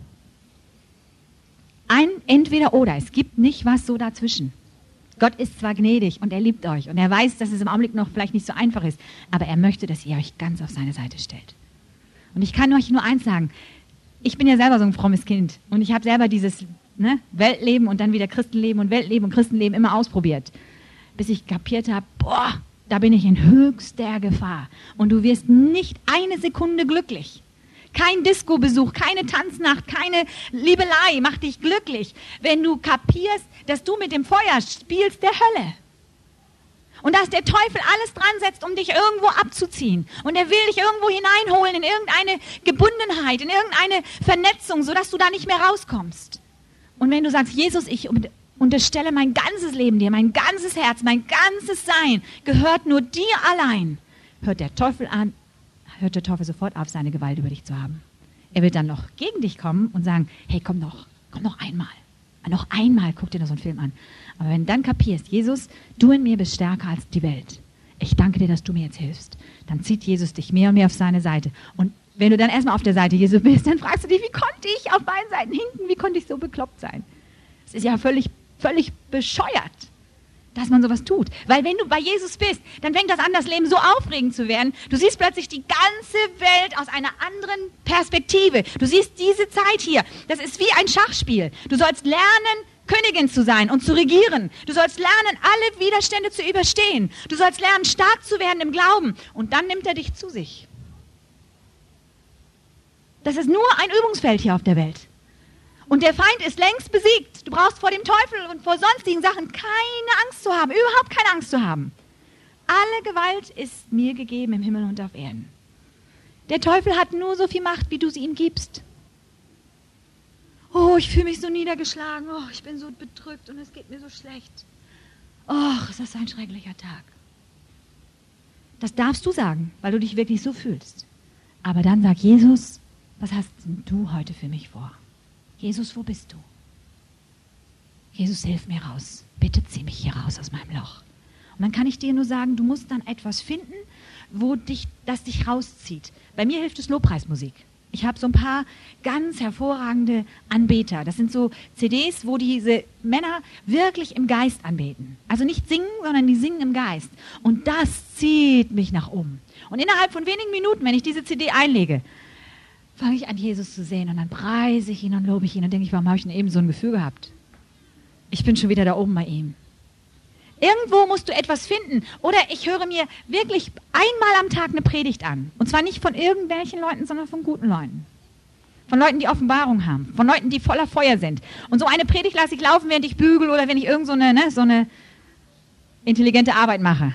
Ein Entweder-Oder, es gibt nicht was so dazwischen. Gott ist zwar gnädig und er liebt euch und er weiß, dass es im Augenblick noch vielleicht nicht so einfach ist, aber er möchte, dass ihr euch ganz auf seine Seite stellt. Und ich kann euch nur eins sagen, ich bin ja selber so ein frommes Kind und ich habe selber dieses ne, Weltleben und dann wieder Christenleben und Weltleben und Christenleben immer ausprobiert, bis ich kapiert habe, boah, da bin ich in höchster Gefahr und du wirst nicht eine Sekunde glücklich. Kein Disco-Besuch, keine Tanznacht, keine Liebelei macht dich glücklich, wenn du kapierst, dass du mit dem Feuer spielst der Hölle. Und dass der Teufel alles dran setzt, um dich irgendwo abzuziehen. Und er will dich irgendwo hineinholen in irgendeine Gebundenheit, in irgendeine Vernetzung, sodass du da nicht mehr rauskommst. Und wenn du sagst, Jesus, ich unterstelle mein ganzes Leben dir, mein ganzes Herz, mein ganzes Sein gehört nur dir allein, hört der Teufel an, hört der Teufel sofort auf, seine Gewalt über dich zu haben. Er wird dann noch gegen dich kommen und sagen, hey, komm noch, komm noch einmal. Noch einmal, guck dir noch so einen Film an. Aber wenn du dann kapierst, Jesus, du in mir bist stärker als die Welt. Ich danke dir, dass du mir jetzt hilfst. Dann zieht Jesus dich mehr und mehr auf seine Seite. Und wenn du dann erstmal auf der Seite Jesu bist, dann fragst du dich, wie konnte ich auf beiden Seiten hinken? Wie konnte ich so bekloppt sein? Es ist ja völlig, völlig bescheuert, dass man sowas tut. Weil wenn du bei Jesus bist, dann fängt das an, das Leben so aufregend zu werden. Du siehst plötzlich die ganze Welt aus einer anderen Perspektive. Du siehst diese Zeit hier. Das ist wie ein Schachspiel. Du sollst lernen, Königin zu sein und zu regieren. Du sollst lernen, alle Widerstände zu überstehen. Du sollst lernen, stark zu werden im Glauben. Und dann nimmt er dich zu sich. Das ist nur ein Übungsfeld hier auf der Welt. Und der Feind ist längst besiegt. Du brauchst vor dem Teufel und vor sonstigen Sachen keine Angst zu haben, überhaupt keine Angst zu haben. Alle Gewalt ist mir gegeben im Himmel und auf Erden. Der Teufel hat nur so viel Macht, wie du sie ihm gibst. Oh, ich fühle mich so niedergeschlagen. Oh, ich bin so bedrückt und es geht mir so schlecht. Oh, ist das ein schrecklicher Tag. Das darfst du sagen, weil du dich wirklich so fühlst. Aber dann sag, Jesus, was hast denn du heute für mich vor? Jesus, wo bist du? Jesus, hilf mir raus. Bitte zieh mich hier raus aus meinem Loch. Und dann kann ich dir nur sagen, du musst dann etwas finden, wo dich, das dich rauszieht. Bei mir hilft es Lobpreismusik. Ich habe so ein paar ganz hervorragende Anbeter. Das sind so C Ds, wo diese Männer wirklich im Geist anbeten. Also nicht singen, sondern die singen im Geist. Und das zieht mich nach oben. Und innerhalb von wenigen Minuten, wenn ich diese C D einlege, fange ich an, Jesus zu sehen und dann preise ich ihn und lobe ich ihn und denke ich, warum habe ich denn eben so ein Gefühl gehabt? Ich bin schon wieder da oben bei ihm. Irgendwo musst du etwas finden. Oder ich höre mir wirklich einmal am Tag eine Predigt an. Und zwar nicht von irgendwelchen Leuten, sondern von guten Leuten. Von Leuten, die Offenbarung haben. Von Leuten, die voller Feuer sind. Und so eine Predigt lasse ich laufen, während ich bügel oder wenn ich irgend so eine, ne, so eine intelligente Arbeit mache.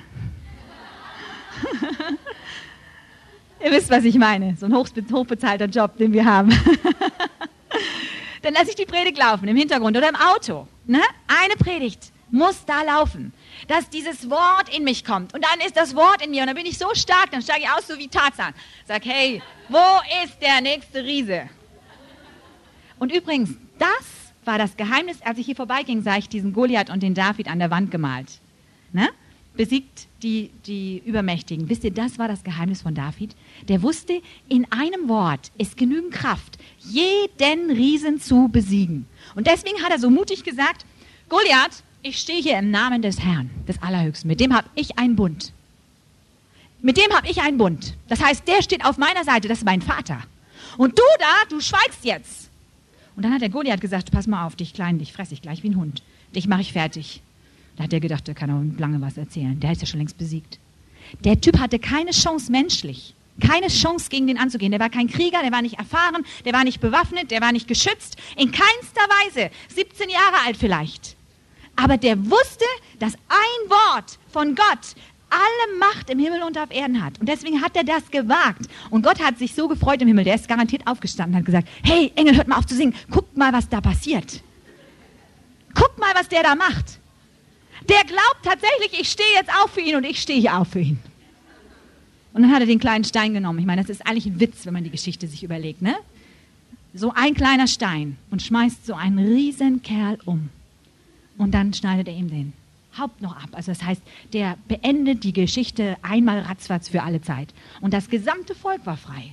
Ihr wisst, was ich meine. So ein hochbezahlter Job, den wir haben. Dann lasse ich die Predigt laufen, im Hintergrund oder im Auto. Ne? Eine Predigt muss da laufen, dass dieses Wort in mich kommt. Und dann ist das Wort in mir und dann bin ich so stark, dann steige ich aus so wie Tarzan. Sag, hey, wo ist der nächste Riese? Und übrigens, das war das Geheimnis, als ich hier vorbeiging, sah ich diesen Goliath und den David an der Wand gemalt. Ne? Besiegt die, die Übermächtigen. Wisst ihr, das war das Geheimnis von David. Der wusste, in einem Wort ist genügend Kraft, jeden Riesen zu besiegen. Und deswegen hat er so mutig gesagt, Goliath, ich stehe hier im Namen des Herrn, des Allerhöchsten. Mit dem habe ich einen Bund. Mit dem habe ich einen Bund. Das heißt, der steht auf meiner Seite, das ist mein Vater. Und du da, du schweigst jetzt. Und dann hat der Goliath gesagt, pass mal auf, dich Kleinen, dich fresse ich gleich wie ein Hund. Dich mache ich fertig. Da hat der gedacht, der kann auch lange was erzählen. Der ist ja schon längst besiegt. Der Typ hatte keine Chance menschlich. Keine Chance, gegen den anzugehen. Der war kein Krieger, der war nicht erfahren, der war nicht bewaffnet, der war nicht geschützt. In keinster Weise. siebzehn Jahre alt vielleicht. Aber der wusste, dass ein Wort von Gott alle Macht im Himmel und auf Erden hat. Und deswegen hat er das gewagt. Und Gott hat sich so gefreut im Himmel. Der ist garantiert aufgestanden und hat gesagt, hey, Engel, hört mal auf zu singen. Guckt mal, was da passiert. Guckt mal, was der da macht. Der glaubt tatsächlich, ich stehe jetzt auf für ihn und ich stehe hier auf für ihn. Und dann hat er den kleinen Stein genommen. Ich meine, das ist eigentlich ein Witz, wenn man die Geschichte sich überlegt, ne? So ein kleiner Stein und schmeißt so einen riesen Kerl um. Und dann schneidet er ihm den Haupt noch ab. Also das heißt, der beendet die Geschichte einmal ratzfatz für alle Zeit. Und das gesamte Volk war frei.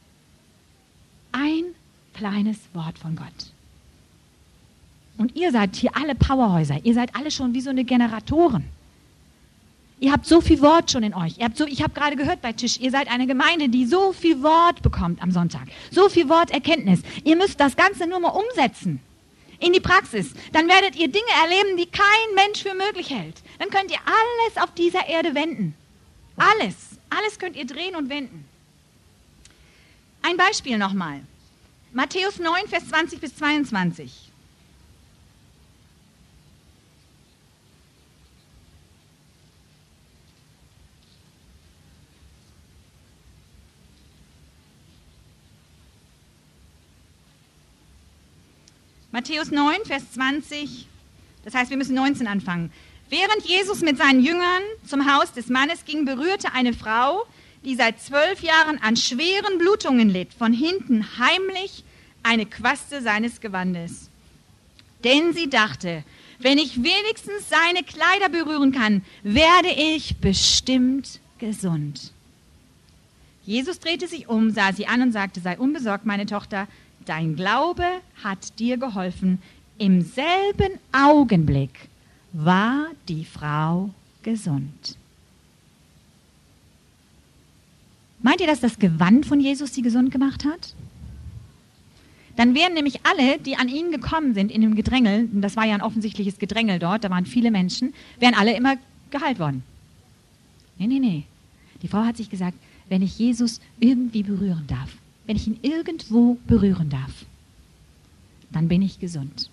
Ein kleines Wort von Gott. Und ihr seid hier alle Powerhäuser. Ihr seid alle schon wie so eine Generatoren. Ihr habt so viel Wort schon in euch. Ihr habt so, ich habe gerade gehört bei Tisch, ihr seid eine Gemeinde, die so viel Wort bekommt am Sonntag. So viel Worterkenntnis. Ihr müsst das Ganze nur mal umsetzen. In die Praxis. Dann werdet ihr Dinge erleben, die kein Mensch für möglich hält. Dann könnt ihr alles auf dieser Erde wenden. Alles. Alles könnt ihr drehen und wenden. Ein Beispiel nochmal. Matthäus neun, Vers zwanzig bis zweiundzwanzig. Matthäus neun, Vers zwanzig, das heißt, wir müssen neunzehn anfangen. Während Jesus mit seinen Jüngern zum Haus des Mannes ging, berührte eine Frau, die seit zwölf Jahren an schweren Blutungen litt, von hinten heimlich eine Quaste seines Gewandes. Denn sie dachte, wenn ich wenigstens seine Kleider berühren kann, werde ich bestimmt gesund. Jesus drehte sich um, sah sie an und sagte, sei unbesorgt, meine Tochter, dein Glaube hat dir geholfen. Im selben Augenblick war die Frau gesund. Meint ihr, dass das Gewand von Jesus sie gesund gemacht hat? Dann wären nämlich alle, die an ihn gekommen sind in dem Gedrängel, und das war ja ein offensichtliches Gedrängel dort, da waren viele Menschen, wären alle immer geheilt worden. Nee, nee, nee. Die Frau hat sich gesagt, wenn ich Jesus irgendwie berühren darf, wenn ich ihn irgendwo berühren darf, dann bin ich gesund.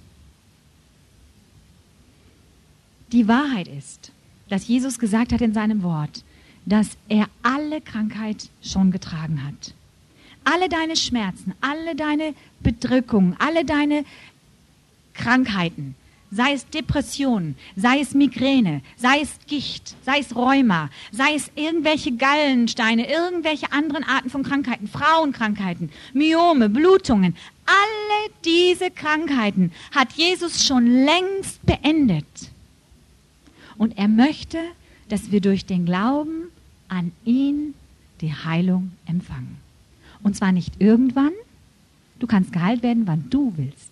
Die Wahrheit ist, dass Jesus gesagt hat in seinem Wort, dass er alle Krankheit schon getragen hat. Alle deine Schmerzen, alle deine Bedrückungen, alle deine Krankheiten, sei es Depressionen, sei es Migräne, sei es Gicht, sei es Rheuma, sei es irgendwelche Gallensteine, irgendwelche anderen Arten von Krankheiten, Frauenkrankheiten, Myome, Blutungen, alle diese Krankheiten hat Jesus schon längst beendet. Und er möchte, dass wir durch den Glauben an ihn die Heilung empfangen. Und zwar nicht irgendwann, du kannst geheilt werden, wann du willst.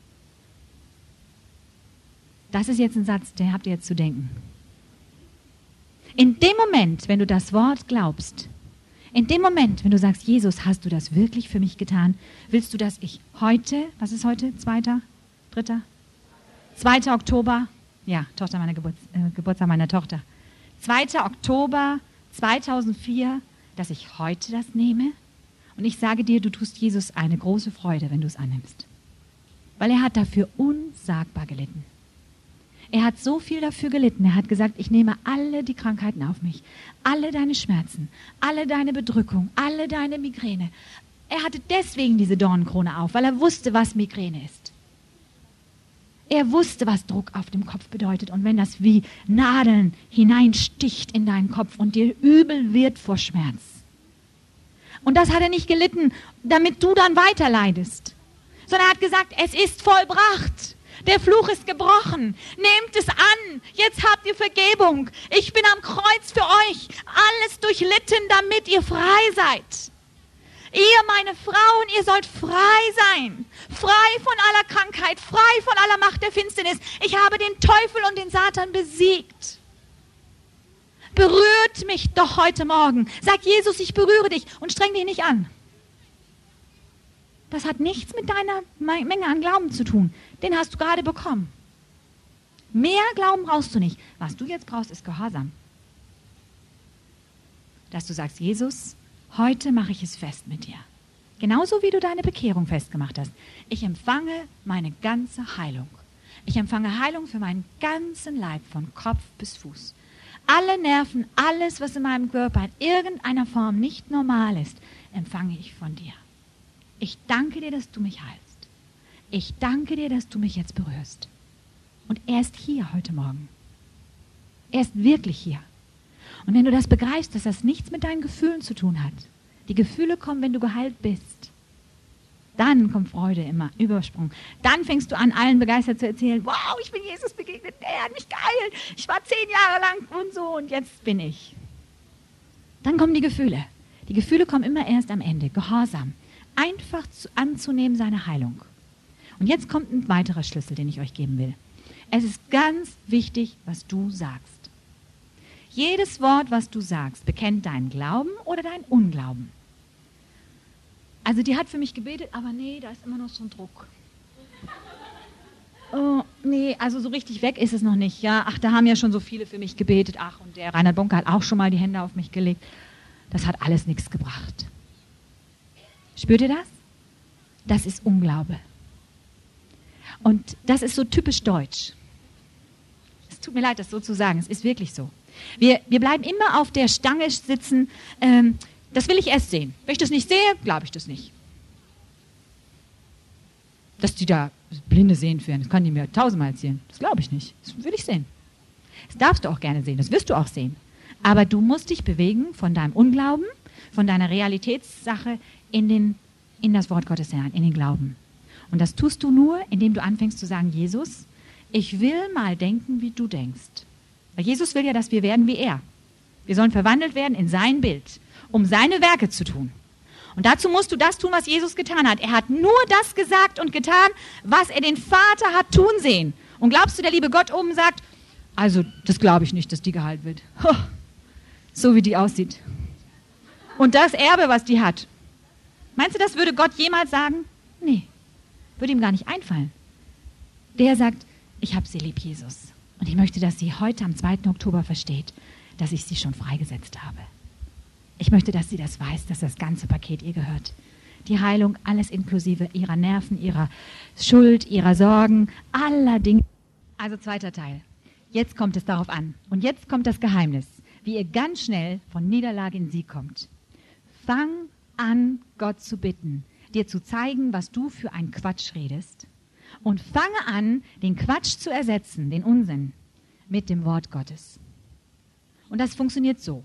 Das ist jetzt ein Satz, den habt ihr jetzt zu denken. In dem Moment, wenn du das Wort glaubst, in dem Moment, wenn du sagst, Jesus, hast du das wirklich für mich getan? Willst du, dass ich heute, was ist heute, zweiter, dritter, zweiter Oktober, ja, Tochter meiner Geburts, äh, Geburtstag meiner Tochter, zweiter Oktober zweitausendvier, dass ich heute das nehme? Und ich sage dir, du tust Jesus eine große Freude, wenn du es annimmst. Weil er hat dafür unsagbar gelitten. Er hat so viel dafür gelitten. Er hat gesagt, ich nehme alle die Krankheiten auf mich. Alle deine Schmerzen, alle deine Bedrückung, alle deine Migräne. Er hatte deswegen diese Dornenkrone auf, weil er wusste, was Migräne ist. Er wusste, was Druck auf dem Kopf bedeutet. Und wenn das wie Nadeln hineinsticht in deinen Kopf und dir übel wird vor Schmerz. Und das hat er nicht gelitten, damit du dann weiter leidest. Sondern er hat gesagt, es ist vollbracht. Der Fluch ist gebrochen. Nehmt es an. Jetzt habt ihr Vergebung. Ich bin am Kreuz für euch. Alles durchlitten, damit ihr frei seid. Ihr, meine Frauen, ihr sollt frei sein. Frei von aller Krankheit, frei von aller Macht der Finsternis. Ich habe den Teufel und den Satan besiegt. Berührt mich doch heute Morgen. Sag Jesus, ich berühre dich und streng dich nicht an. Das hat nichts mit deiner Menge an Glauben zu tun. Den hast du gerade bekommen. Mehr Glauben brauchst du nicht. Was du jetzt brauchst, ist Gehorsam. Dass du sagst, Jesus, heute mache ich es fest mit dir. Genauso wie du deine Bekehrung festgemacht hast. Ich empfange meine ganze Heilung. Ich empfange Heilung für meinen ganzen Leib, von Kopf bis Fuß. Alle Nerven, alles, was in meinem Körper in irgendeiner Form nicht normal ist, empfange ich von dir. Ich danke dir, dass du mich heilst. Ich danke dir, dass du mich jetzt berührst. Und er ist hier heute Morgen. Er ist wirklich hier. Und wenn du das begreifst, dass das nichts mit deinen Gefühlen zu tun hat, die Gefühle kommen, wenn du geheilt bist, dann kommt Freude immer, Übersprung. Dann fängst du an, allen begeistert zu erzählen, wow, ich bin Jesus begegnet, der hat mich geheilt, ich war zehn Jahre lang und so und jetzt bin ich. Dann kommen die Gefühle. Die Gefühle kommen immer erst am Ende, Gehorsam. Einfach zu, anzunehmen seine Heilung. Und jetzt kommt ein weiterer Schlüssel, den ich euch geben will. Es ist ganz wichtig, was du sagst. Jedes Wort, was du sagst, bekennt deinen Glauben oder deinen Unglauben. Also die hat für mich gebetet, aber nee, da ist immer noch so ein Druck. Oh, nee, also so richtig weg ist es noch nicht. Ja, ach, da haben ja schon so viele für mich gebetet. Ach, und der Reinhard Bonke hat auch schon mal die Hände auf mich gelegt. Das hat alles nichts gebracht. Spürt ihr das? Das ist Unglaube. Und das ist so typisch deutsch. Es tut mir leid, das so zu sagen. Es ist wirklich so. Wir, wir bleiben immer auf der Stange sitzen. Ähm, das will ich erst sehen. Wenn ich das nicht sehe, glaube ich das nicht. Dass die da Blinde sehen werden, das kann die mir tausendmal erzählen. Das glaube ich nicht. Das will ich sehen. Das darfst du auch gerne sehen, das wirst du auch sehen. Aber du musst dich bewegen von deinem Unglauben, von deiner Realitätssache in, den, in das Wort Gottes hinein, in den Glauben. Und das tust du nur, indem du anfängst zu sagen, Jesus, ich will mal denken, wie du denkst. Weil Jesus will ja, dass wir werden wie er. Wir sollen verwandelt werden in sein Bild, um seine Werke zu tun. Und dazu musst du das tun, was Jesus getan hat. Er hat nur das gesagt und getan, was er den Vater hat tun sehen. Und glaubst du, der liebe Gott oben sagt, also das glaube ich nicht, dass die geheilt wird. Ho, so wie die aussieht. Und das Erbe, was die hat. Meinst du, das würde Gott jemals sagen? Nee, würde ihm gar nicht einfallen. Der sagt, ich habe sie lieb, Jesus. Und ich möchte, dass sie heute am zweiten Oktober versteht, dass ich sie schon freigesetzt habe. Ich möchte, dass sie das weiß, dass das ganze Paket ihr gehört. Die Heilung, alles inklusive ihrer Nerven, ihrer Schuld, ihrer Sorgen, aller Dinge. Also zweiter Teil. Jetzt kommt es darauf an. Und jetzt kommt das Geheimnis, wie ihr ganz schnell von Niederlage in Sieg kommt. Fang an, Gott zu bitten, dir zu zeigen, was du für einen Quatsch redest. Und fange an, den Quatsch zu ersetzen, den Unsinn, mit dem Wort Gottes. Und das funktioniert so.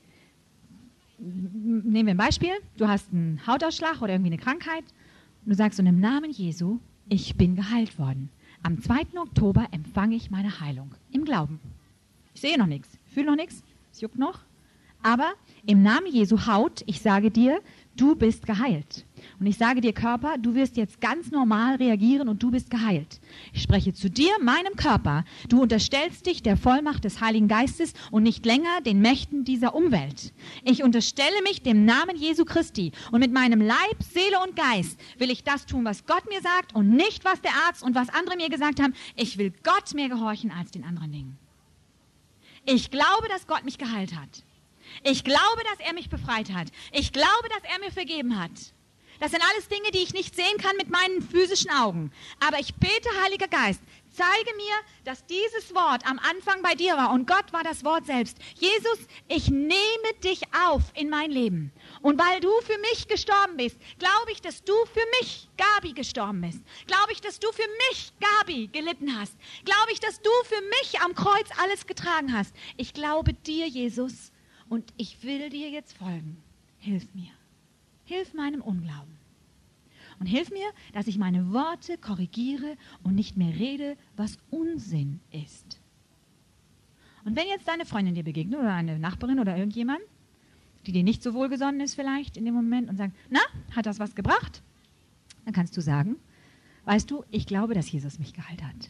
Nehmen wir ein Beispiel. Du hast einen Hautausschlag oder irgendwie eine Krankheit. Und du sagst so im Namen Jesu, ich bin geheilt worden. Am zweiten Oktober empfange ich meine Heilung. Im Glauben. Ich sehe noch nichts, fühle noch nichts, es juckt noch. Aber im Namen Jesu Haut, ich sage dir, du bist geheilt. Und ich sage dir, Körper, du wirst jetzt ganz normal reagieren und du bist geheilt. Ich spreche zu dir, meinem Körper, du unterstellst dich der Vollmacht des Heiligen Geistes und nicht länger den Mächten dieser Umwelt. Ich unterstelle mich dem Namen Jesu Christi und mit meinem Leib, Seele und Geist will ich das tun, was Gott mir sagt und nicht, was der Arzt und was andere mir gesagt haben. Ich will Gott mehr gehorchen als den anderen Dingen. Ich glaube, dass Gott mich geheilt hat. Ich glaube, dass er mich befreit hat. Ich glaube, dass er mir vergeben hat. Das sind alles Dinge, die ich nicht sehen kann mit meinen physischen Augen. Aber ich bete, Heiliger Geist, zeige mir, dass dieses Wort am Anfang bei dir war und Gott war das Wort selbst. Jesus, ich nehme dich auf in mein Leben. Und weil du für mich gestorben bist, glaube ich, dass du für mich, Gabi, gestorben bist. Glaube ich, dass du für mich, Gabi, gelitten hast. Glaube ich, dass du für mich am Kreuz alles getragen hast. Ich glaube dir, Jesus, und ich will dir jetzt folgen. Hilf mir. Hilf meinem Unglauben. Und hilf mir, dass ich meine Worte korrigiere und nicht mehr rede, was Unsinn ist. Und wenn jetzt deine Freundin dir begegnet oder eine Nachbarin oder irgendjemand, die dir nicht so wohlgesonnen ist vielleicht in dem Moment und sagt, na, hat das was gebracht? Dann kannst du sagen, weißt du, ich glaube, dass Jesus mich geheilt hat.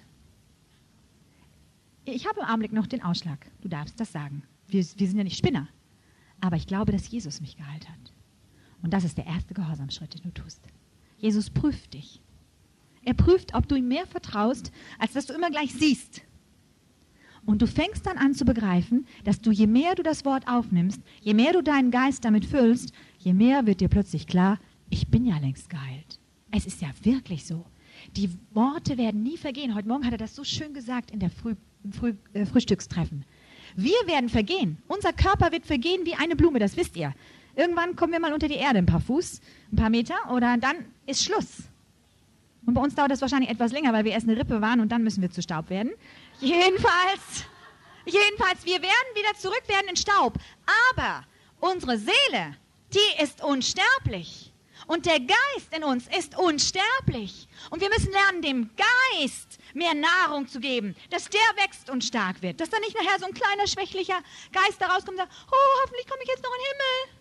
Ich habe im Augenblick noch den Ausschlag. Du darfst das sagen. Wir, wir sind ja nicht Spinner. Aber ich glaube, dass Jesus mich geheilt hat. Und das ist der erste Gehorsamsschritt, den du tust. Jesus prüft dich. Er prüft, ob du ihm mehr vertraust, als dass du immer gleich siehst. Und du fängst dann an zu begreifen, dass du, je mehr du das Wort aufnimmst, je mehr du deinen Geist damit füllst, je mehr wird dir plötzlich klar, ich bin ja längst geheilt. Es ist ja wirklich so. Die Worte werden nie vergehen. Heute Morgen hat er das so schön gesagt in der Früh, Früh, äh, Frühstückstreffen. Wir werden vergehen. Unser Körper wird vergehen wie eine Blume, das wisst ihr. Irgendwann kommen wir mal unter die Erde, ein paar Fuß, ein paar Meter, oder dann ist Schluss. Und bei uns dauert das wahrscheinlich etwas länger, weil wir erst eine Rippe waren und dann müssen wir zu Staub werden. Jedenfalls, jedenfalls, wir werden wieder zurück werden in Staub. Aber unsere Seele, die ist unsterblich. Und der Geist in uns ist unsterblich. Und wir müssen lernen, dem Geist mehr Nahrung zu geben, dass der wächst und stark wird. Dass dann nicht nachher so ein kleiner, schwächlicher Geist da rauskommt und sagt, oh, hoffentlich komme ich jetzt noch in den Himmel.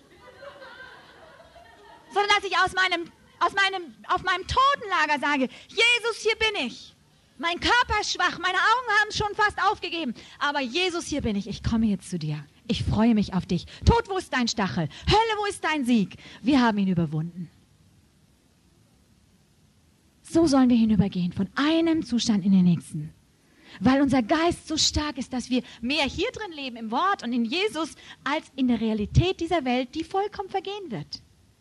Sondern dass ich aus meinem, aus meinem, auf meinem Totenlager sage, Jesus, hier bin ich. Mein Körper ist schwach, meine Augen haben es schon fast aufgegeben. Aber Jesus, hier bin ich. Ich komme jetzt zu dir. Ich freue mich auf dich. Tod, wo ist dein Stachel? Hölle, wo ist dein Sieg? Wir haben ihn überwunden. So sollen wir hinübergehen, von einem Zustand in den nächsten. Weil unser Geist so stark ist, dass wir mehr hier drin leben, im Wort und in Jesus, als in der Realität dieser Welt, die vollkommen vergehen wird.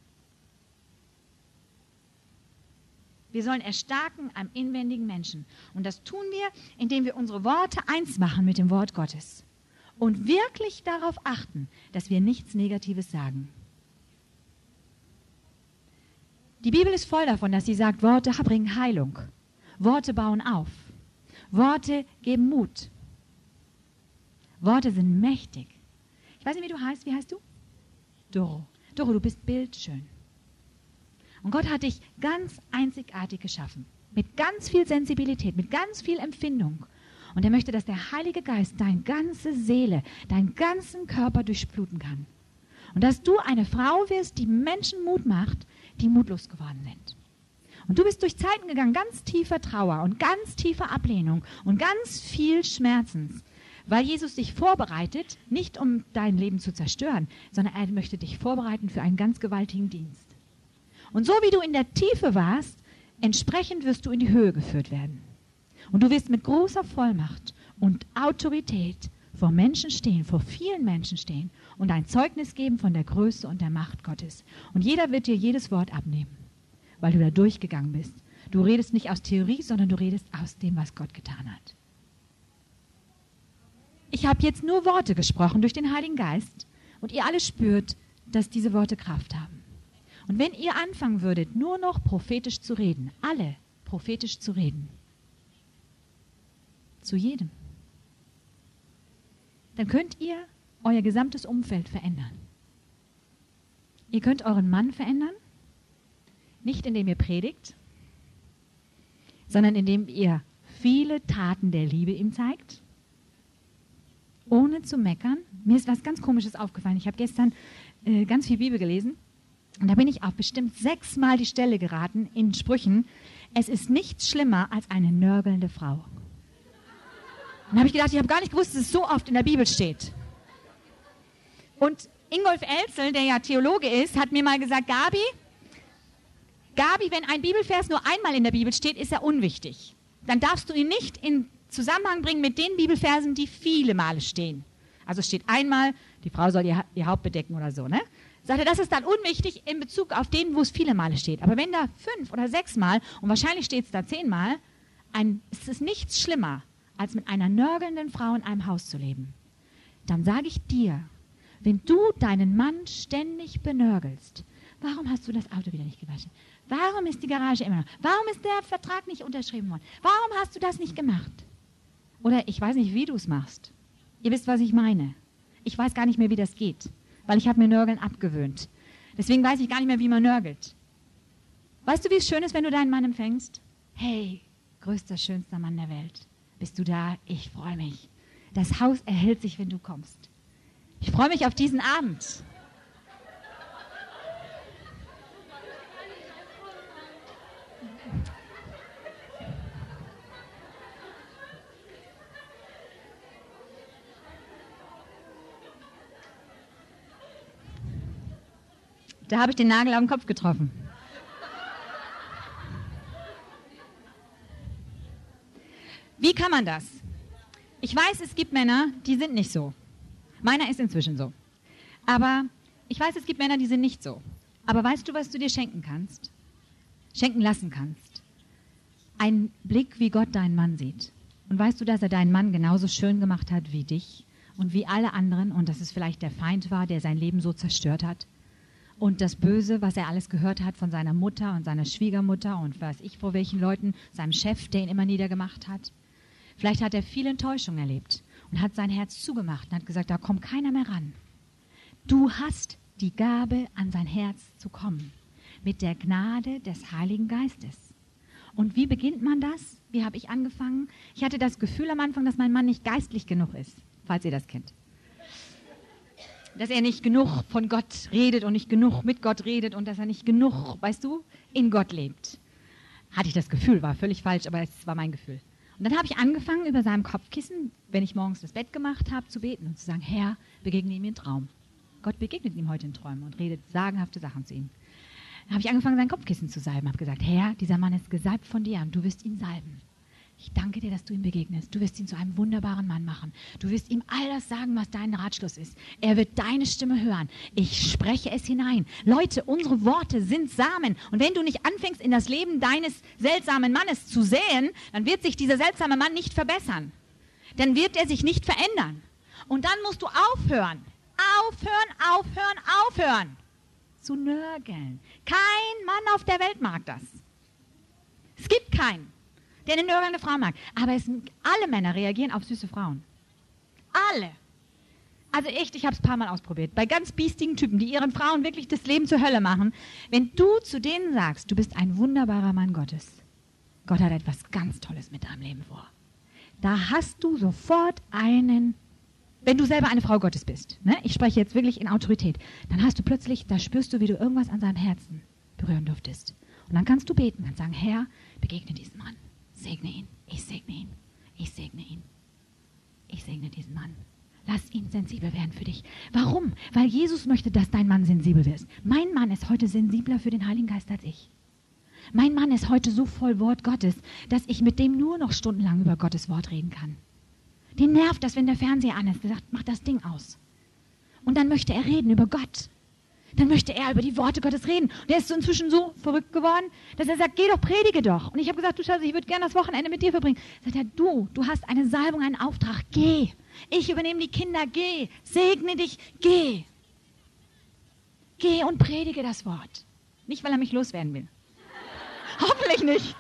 Wir sollen erstarken am inwendigen Menschen. Und das tun wir, indem wir unsere Worte eins machen mit dem Wort Gottes. Und wirklich darauf achten, dass wir nichts Negatives sagen. Die Bibel ist voll davon, dass sie sagt, Worte bringen Heilung. Worte bauen auf. Worte geben Mut. Worte sind mächtig. Ich weiß nicht, wie du heißt. Wie heißt du? Doro. Doro, du bist bildschön. Und Gott hat dich ganz einzigartig geschaffen. Mit ganz viel Sensibilität, mit ganz viel Empfindung. Und er möchte, dass der Heilige Geist deine ganze Seele, deinen ganzen Körper durchbluten kann. Und dass du eine Frau wirst, die Menschen Mut macht, die mutlos geworden sind. Und du bist durch Zeiten gegangen, ganz tiefer Trauer und ganz tiefer Ablehnung und ganz viel Schmerzens, weil Jesus dich vorbereitet, nicht um dein Leben zu zerstören, sondern er möchte dich vorbereiten für einen ganz gewaltigen Dienst. Und so wie du in der Tiefe warst, entsprechend wirst du in die Höhe geführt werden. Und du wirst mit großer Vollmacht und Autorität vor Menschen stehen, vor vielen Menschen stehen und ein Zeugnis geben von der Größe und der Macht Gottes. Und jeder wird dir jedes Wort abnehmen, weil du da durchgegangen bist. Du redest nicht aus Theorie, sondern du redest aus dem, was Gott getan hat. Ich habe jetzt nur Worte gesprochen durch den Heiligen Geist und ihr alle spürt, dass diese Worte Kraft haben. Und wenn ihr anfangen würdet, nur noch prophetisch zu reden, alle prophetisch zu reden, zu jedem, dann könnt ihr euer gesamtes Umfeld verändern. Ihr könnt euren Mann verändern, nicht indem ihr predigt, sondern indem ihr viele Taten der Liebe ihm zeigt, ohne zu meckern. Mir ist was ganz Komisches aufgefallen. Ich habe gestern äh, ganz viel Bibel gelesen und da bin ich auf bestimmt sechsmal die Stelle geraten in Sprüchen. Es ist nichts schlimmer als eine nörgelnde Frau. Und dann habe ich gedacht, ich habe gar nicht gewusst, dass es so oft in der Bibel steht. Und Ingolf Elzel, der ja Theologe ist, hat mir mal gesagt, Gabi, Gabi, wenn ein Bibelvers nur einmal in der Bibel steht, ist er unwichtig. Dann darfst du ihn nicht in Zusammenhang bringen mit den Bibelversen, die viele Male stehen. Also steht einmal, die Frau soll ihr, ihr Haupt bedecken oder so, ne? Sagt er, das ist dann unwichtig in Bezug auf den, wo es viele Male steht. Aber wenn da fünf oder sechs Mal, und wahrscheinlich steht es da zehnmal, ein, es ist nichts schlimmer, als mit einer nörgelnden Frau in einem Haus zu leben. Dann sage ich dir, wenn du deinen Mann ständig benörgelst, warum hast du das Auto wieder nicht gewaschen? Warum ist die Garage immer noch? Warum ist der Vertrag nicht unterschrieben worden? Warum hast du das nicht gemacht? Oder ich weiß nicht, wie du es machst. Ihr wisst, was ich meine. Ich weiß gar nicht mehr, wie das geht, weil ich habe mir Nörgeln abgewöhnt. Deswegen weiß ich gar nicht mehr, wie man nörgelt. Weißt du, wie es schön ist, wenn du deinen Mann empfängst? Hey, größter, schönster Mann der Welt. Bist du da? Ich freue mich. Das Haus erhält sich, wenn du kommst. Ich freue mich auf diesen Abend. Da habe ich den Nagel auf den Kopf getroffen. Wie kann man das? Ich weiß, es gibt Männer, die sind nicht so. Meiner ist inzwischen so. Aber ich weiß, es gibt Männer, die sind nicht so. Aber weißt du, was du dir schenken kannst? Schenken lassen kannst? Ein Blick, wie Gott deinen Mann sieht. Und weißt du, dass er deinen Mann genauso schön gemacht hat wie dich und wie alle anderen und dass es vielleicht der Feind war, der sein Leben so zerstört hat? Und das Böse, was er alles gehört hat von seiner Mutter und seiner Schwiegermutter und weiß ich vor welchen Leuten, seinem Chef, der ihn immer niedergemacht hat. Vielleicht hat er viel Enttäuschung erlebt und hat sein Herz zugemacht und hat gesagt, da kommt keiner mehr ran. Du hast die Gabe, an sein Herz zu kommen, mit der Gnade des Heiligen Geistes. Und wie beginnt man das? Wie habe ich angefangen? Ich hatte das Gefühl am Anfang, dass mein Mann nicht geistlich genug ist, falls ihr das kennt. Dass er nicht genug von Gott redet und nicht genug mit Gott redet und dass er nicht genug, weißt du, in Gott lebt. Hatte ich das Gefühl, war völlig falsch, aber es war mein Gefühl. Und dann habe ich angefangen, über seinem Kopfkissen, wenn ich morgens das Bett gemacht habe, zu beten und zu sagen, Herr, begegne ihm in Traum. Gott begegnet ihm heute in Träumen und redet sagenhafte Sachen zu ihm. Dann habe ich angefangen, sein Kopfkissen zu salben, habe gesagt, Herr, dieser Mann ist gesalbt von dir und du wirst ihn salben. Ich danke dir, dass du ihm begegnest. Du wirst ihn zu einem wunderbaren Mann machen. Du wirst ihm all das sagen, was dein Ratschluss ist. Er wird deine Stimme hören. Ich spreche es hinein. Leute, unsere Worte sind Samen. Und wenn du nicht anfängst, in das Leben deines seltsamen Mannes zu säen, dann wird sich dieser seltsame Mann nicht verbessern. Dann wird er sich nicht verändern. Und dann musst du aufhören. Aufhören, aufhören, aufhören. zu nörgeln. Kein Mann auf der Welt mag das. Es gibt keinen, der eine nörgelnde Frau mag. Aber es, alle Männer reagieren auf süße Frauen. Alle. Also echt, ich habe es ein paar Mal ausprobiert. Bei ganz biestigen Typen, die ihren Frauen wirklich das Leben zur Hölle machen. Wenn du zu denen sagst, du bist ein wunderbarer Mann Gottes, Gott hat etwas ganz Tolles mit deinem Leben vor. Da hast du sofort einen, wenn du selber eine Frau Gottes bist, ne? Ich spreche jetzt wirklich in Autorität, dann hast du plötzlich, da spürst du, wie du irgendwas an seinem Herzen berühren durftest. Und dann kannst du beten, kannst sagen, Herr, begegne diesem Mann, segne ihn, ich segne ihn, ich segne ihn, ich segne diesen Mann. Lass ihn sensibel werden für dich. Warum? Weil Jesus möchte, dass dein Mann sensibel wird. Mein Mann ist heute sensibler für den Heiligen Geist als ich. Mein Mann ist heute so voll Wort Gottes, dass ich mit dem nur noch stundenlang über Gottes Wort reden kann. Den nervt das, wenn der Fernseher an ist. Der sagt, mach das Ding aus. Und dann möchte er reden über Gott. Dann möchte er über die Worte Gottes reden. Und er ist so inzwischen so verrückt geworden, dass er sagt, geh doch, predige doch. Und ich habe gesagt, du Schatz, ich würde gerne das Wochenende mit dir verbringen. Sagt er, du, du hast eine Salbung, einen Auftrag, geh. Ich übernehme die Kinder, geh. Segne dich, geh. Geh und predige das Wort. Nicht, weil er mich loswerden will. Hoffentlich nicht.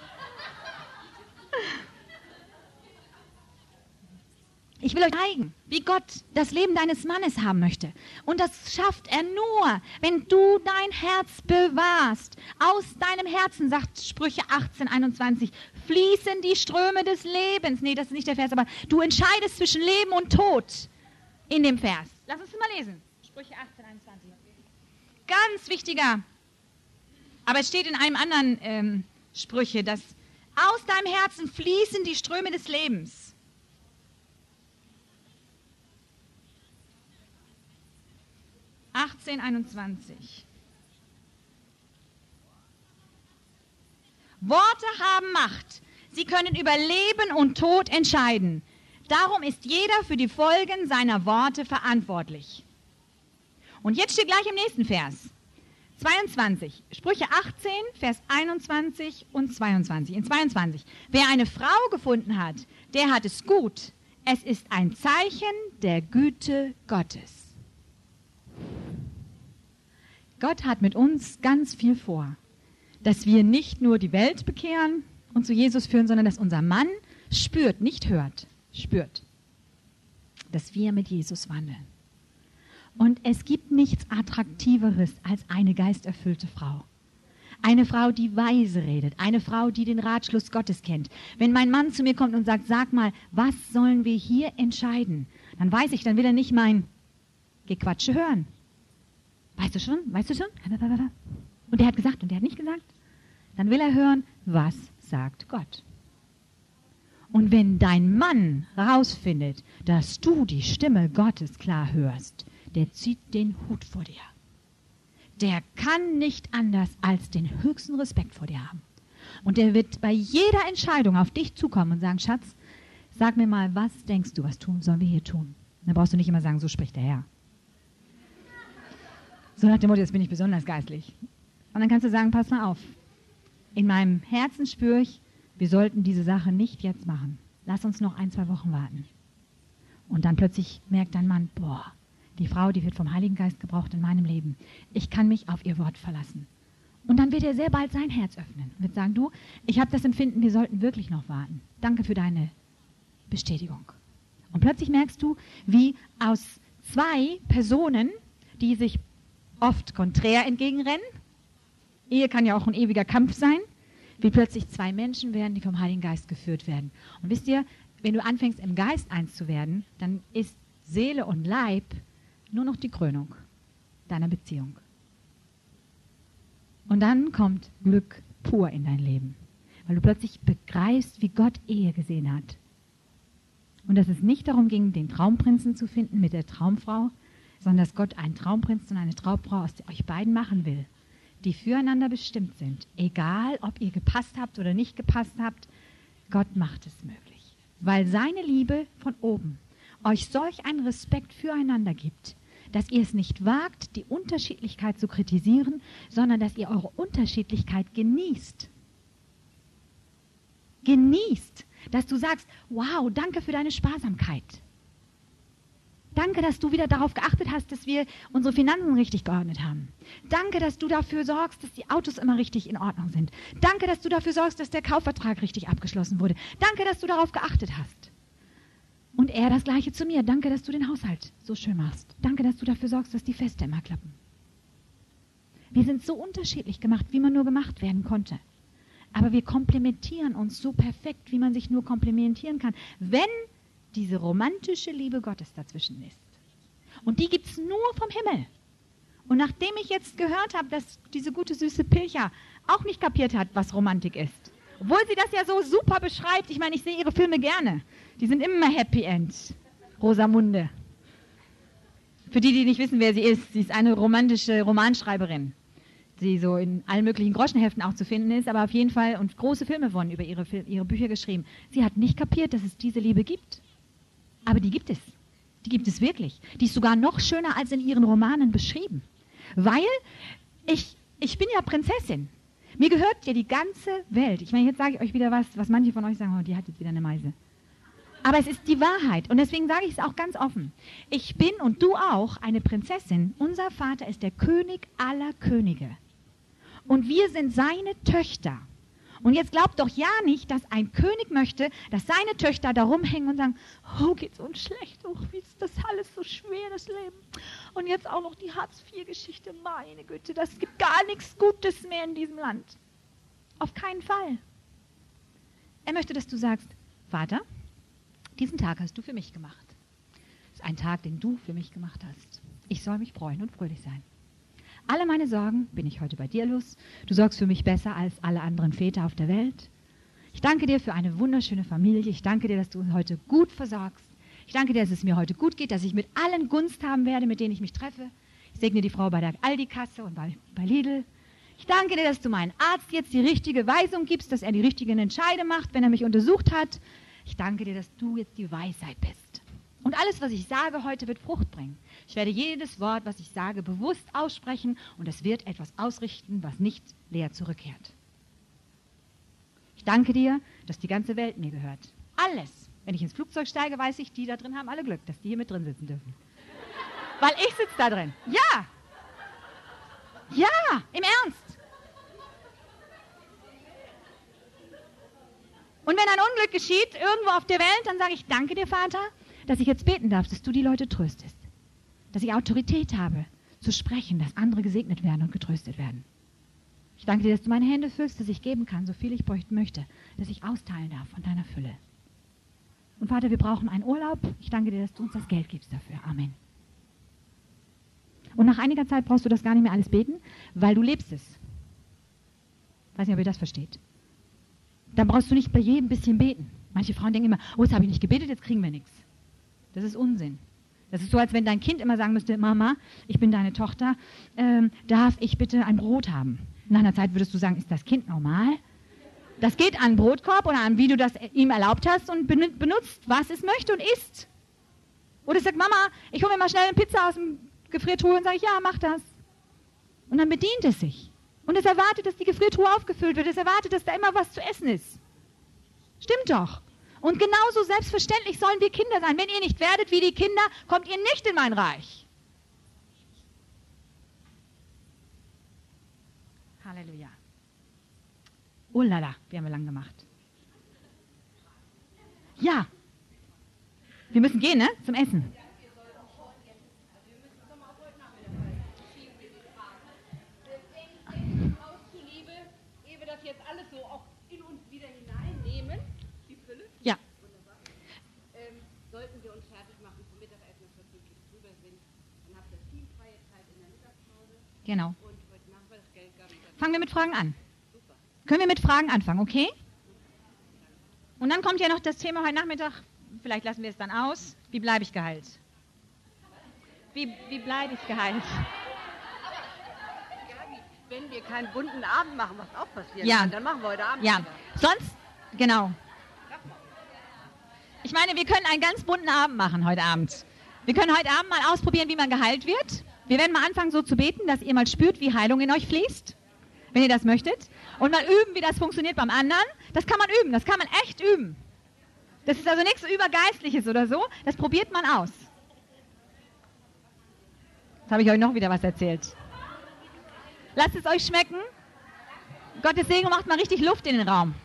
Ich will euch zeigen, wie Gott das Leben deines Mannes haben möchte. Und das schafft er nur, wenn du dein Herz bewahrst. Aus deinem Herzen, sagt Sprüche achtzehn, einundzwanzig, fließen die Ströme des Lebens. Nee, das ist nicht der Vers, aber du entscheidest zwischen Leben und Tod in dem Vers. Lass uns das mal lesen. Sprüche achtzehn, einundzwanzig. Ganz wichtiger. Aber es steht in einem anderen ähm, Sprüche, dass aus deinem Herzen fließen die Ströme des Lebens. achtzehn, einundzwanzig. Worte haben Macht. Sie können über Leben und Tod entscheiden. Darum ist jeder für die Folgen seiner Worte verantwortlich. Und jetzt steht gleich im nächsten Vers. zweiundzwanzig. Sprüche achtzehn, Vers einundzwanzig und zweiundzwanzig. In zweiundzwanzig. Wer eine Frau gefunden hat, der hat es gut. Es ist ein Zeichen der Güte Gottes. Gott hat mit uns ganz viel vor, dass wir nicht nur die Welt bekehren und zu Jesus führen, sondern dass unser Mann spürt, nicht hört, spürt, dass wir mit Jesus wandeln. Und es gibt nichts Attraktiveres als eine geisterfüllte Frau. Eine Frau, die weise redet, eine Frau, die den Ratschluss Gottes kennt. Wenn mein Mann zu mir kommt und sagt, sag mal, was sollen wir hier entscheiden? Dann weiß ich, dann will er nicht mein Gequatsche hören. Weißt du schon? Weißt du schon? Und der hat gesagt und der hat nicht gesagt. Dann will er hören, was sagt Gott. Und wenn dein Mann rausfindet, dass du die Stimme Gottes klar hörst, der zieht den Hut vor dir. Der kann nicht anders als den höchsten Respekt vor dir haben. Und der wird bei jeder Entscheidung auf dich zukommen und sagen, Schatz, sag mir mal, was denkst du, was tun sollen wir hier tun? Dann brauchst du nicht immer sagen, so spricht der Herr. So nach dem Motto, jetzt bin ich besonders geistlich. Und dann kannst du sagen, pass mal auf. In meinem Herzen spüre ich, wir sollten diese Sache nicht jetzt machen. Lass uns noch ein, zwei Wochen warten. Und dann plötzlich merkt dein Mann, boah, die Frau, die wird vom Heiligen Geist gebraucht in meinem Leben. Ich kann mich auf ihr Wort verlassen. Und dann wird er sehr bald sein Herz öffnen. Und wird sagen, du, ich habe das Empfinden, wir sollten wirklich noch warten. Danke für deine Bestätigung. Und plötzlich merkst du, wie aus zwei Personen, die sich oft konträr entgegenrennen, Ehe kann ja auch ein ewiger Kampf sein, wie plötzlich zwei Menschen werden, die vom Heiligen Geist geführt werden. Und wisst ihr, wenn du anfängst, im Geist eins zu werden, dann ist Seele und Leib nur noch die Krönung deiner Beziehung. Und dann kommt Glück pur in dein Leben, weil du plötzlich begreifst, wie Gott Ehe gesehen hat. Und dass es nicht darum ging, den Traumprinzen zu finden mit der Traumfrau, sondern dass Gott einen Traumprinz und eine Traumfrau aus euch beiden machen will, die füreinander bestimmt sind. Egal, ob ihr gepasst habt oder nicht gepasst habt, Gott macht es möglich. Weil seine Liebe von oben euch solch einen Respekt füreinander gibt, dass ihr es nicht wagt, die Unterschiedlichkeit zu kritisieren, sondern dass ihr eure Unterschiedlichkeit genießt. Genießt, dass du sagst, wow, danke für deine Sparsamkeit. Danke, dass du wieder darauf geachtet hast, dass wir unsere Finanzen richtig geordnet haben. Danke, dass du dafür sorgst, dass die Autos immer richtig in Ordnung sind. Danke, dass du dafür sorgst, dass der Kaufvertrag richtig abgeschlossen wurde. Danke, dass du darauf geachtet hast. Und er das Gleiche zu mir. Danke, dass du den Haushalt so schön machst. Danke, dass du dafür sorgst, dass die Feste immer klappen. Wir sind so unterschiedlich gemacht, wie man nur gemacht werden konnte. Aber wir komplementieren uns so perfekt, wie man sich nur komplementieren kann, wenn diese romantische Liebe Gottes dazwischen ist. Und die gibt es nur vom Himmel. Und nachdem ich jetzt gehört habe, dass diese gute, süße Pilcher auch nicht kapiert hat, was Romantik ist, obwohl sie das ja so super beschreibt, ich meine, ich sehe ihre Filme gerne, die sind immer Happy End. Rosamunde. Für die, die nicht wissen, wer sie ist, sie ist eine romantische Romanschreiberin, die so in allen möglichen Groschenheften auch zu finden ist, aber auf jeden Fall und große Filme wurden über ihre, ihre Bücher geschrieben. Sie hat nicht kapiert, dass es diese Liebe gibt. Aber die gibt es. Die gibt es wirklich. Die ist sogar noch schöner als in ihren Romanen beschrieben. Weil ich, ich bin ja Prinzessin. Mir gehört ja die ganze Welt. Ich meine, jetzt sage ich euch wieder was, was manche von euch sagen, oh, die hat jetzt wieder eine Meise. Aber es ist die Wahrheit. Und deswegen sage ich es auch ganz offen. Ich bin und du auch eine Prinzessin. Unser Vater ist der König aller Könige. Und wir sind seine Töchter. Und jetzt glaubt doch ja nicht, dass ein König möchte, dass seine Töchter da rumhängen und sagen, oh, geht's uns schlecht, oh, wie ist das alles so schwer, das Leben. Und jetzt auch noch die Hartz vier Geschichte, meine Güte, das gibt gar nichts Gutes mehr in diesem Land. Auf keinen Fall. Er möchte, dass du sagst, Vater, diesen Tag hast du für mich gemacht. Das ist ein Tag, den du für mich gemacht hast. Ich soll mich freuen und fröhlich sein. Alle meine Sorgen bin ich heute bei dir los. Du sorgst für mich besser als alle anderen Väter auf der Welt. Ich danke dir für eine wunderschöne Familie. Ich danke dir, dass du uns heute gut versorgst. Ich danke dir, dass es mir heute gut geht, dass ich mit allen Gunst haben werde, mit denen ich mich treffe. Ich segne die Frau bei der Aldi-Kasse und bei, bei Lidl. Ich danke dir, dass du meinen Arzt jetzt die richtige Weisung gibst, dass er die richtigen Entscheide macht, wenn er mich untersucht hat. Ich danke dir, dass du jetzt die Weisheit bist. Und alles, was ich sage heute, wird Frucht bringen. Ich werde jedes Wort, was ich sage, bewusst aussprechen und es wird etwas ausrichten, was nicht leer zurückkehrt. Ich danke dir, dass die ganze Welt mir gehört. Alles. Wenn ich ins Flugzeug steige, weiß ich, die da drin haben alle Glück, dass die hier mit drin sitzen dürfen. Weil ich sitze da drin. Ja. Ja, im Ernst. Und wenn ein Unglück geschieht, irgendwo auf der Welt, dann sage ich, danke dir, Vater, dass ich jetzt beten darf, dass du die Leute tröstest. Dass ich Autorität habe, zu sprechen, dass andere gesegnet werden und getröstet werden. Ich danke dir, dass du meine Hände füllst, dass ich geben kann, so viel ich möchte, dass ich austeilen darf von deiner Fülle. Und Vater, wir brauchen einen Urlaub. Ich danke dir, dass du uns das Geld gibst dafür. Amen. Und nach einiger Zeit brauchst du das gar nicht mehr alles beten, weil du lebst es. Ich weiß nicht, ob ihr das versteht. Dann brauchst du nicht bei jedem bisschen beten. Manche Frauen denken immer, oh, jetzt habe ich nicht gebetet, jetzt kriegen wir nichts. Das ist Unsinn. Das ist so, als wenn dein Kind immer sagen müsste, Mama, ich bin deine Tochter, ähm, darf ich bitte ein Brot haben? Nach einer Zeit würdest du sagen, ist das Kind normal? Das geht an den Brotkorb oder an wie du das ihm erlaubt hast und benutzt, was es möchte und isst. Oder es sagt, Mama, ich hole mir mal schnell eine Pizza aus dem Gefriertruhe und sage ich, ja, mach das. Und dann bedient es sich. Und es erwartet, dass die Gefriertruhe aufgefüllt wird. Es erwartet, dass da immer was zu essen ist. Stimmt doch. Und genauso selbstverständlich sollen wir Kinder sein. Wenn ihr nicht werdet wie die Kinder, kommt ihr nicht in mein Reich. Halleluja. Oh lala, wir haben lang gemacht. Ja. Wir müssen gehen, ne? Zum Essen. Jetzt alles so auch in uns wieder hineinnehmen, die Fülle. Ja. Wunderbar. Ähm, sollten wir uns fertig machen zum Mittagessen, dass wir wirklich drüber sind, dann habt ihr viel freie Zeit in der Mittagspause. Genau. Und heute machen wir das Geld gar nicht. Fangen wir mit Fragen an. Super. Können wir mit Fragen anfangen, okay? Und dann kommt ja noch das Thema heute Nachmittag, vielleicht lassen wir es dann aus, wie bleibe ich geheilt? Wie, wie bleibe ich geheilt? Wenn wir keinen bunten Abend machen, was auch passiert, ja. dann machen wir heute Abend. Ja, wieder. sonst, genau. Ich meine, wir können einen ganz bunten Abend machen heute Abend. Wir können heute Abend mal ausprobieren, wie man geheilt wird. Wir werden mal anfangen, so zu beten, dass ihr mal spürt, wie Heilung in euch fließt, wenn ihr das möchtet. Und mal üben, wie das funktioniert beim anderen. Das kann man üben, das kann man echt üben. Das ist also nichts Übergeistliches oder so, das probiert man aus. Jetzt habe ich euch noch wieder was erzählt. Lasst es euch schmecken. Gottes Segen macht mal richtig Luft in den Raum.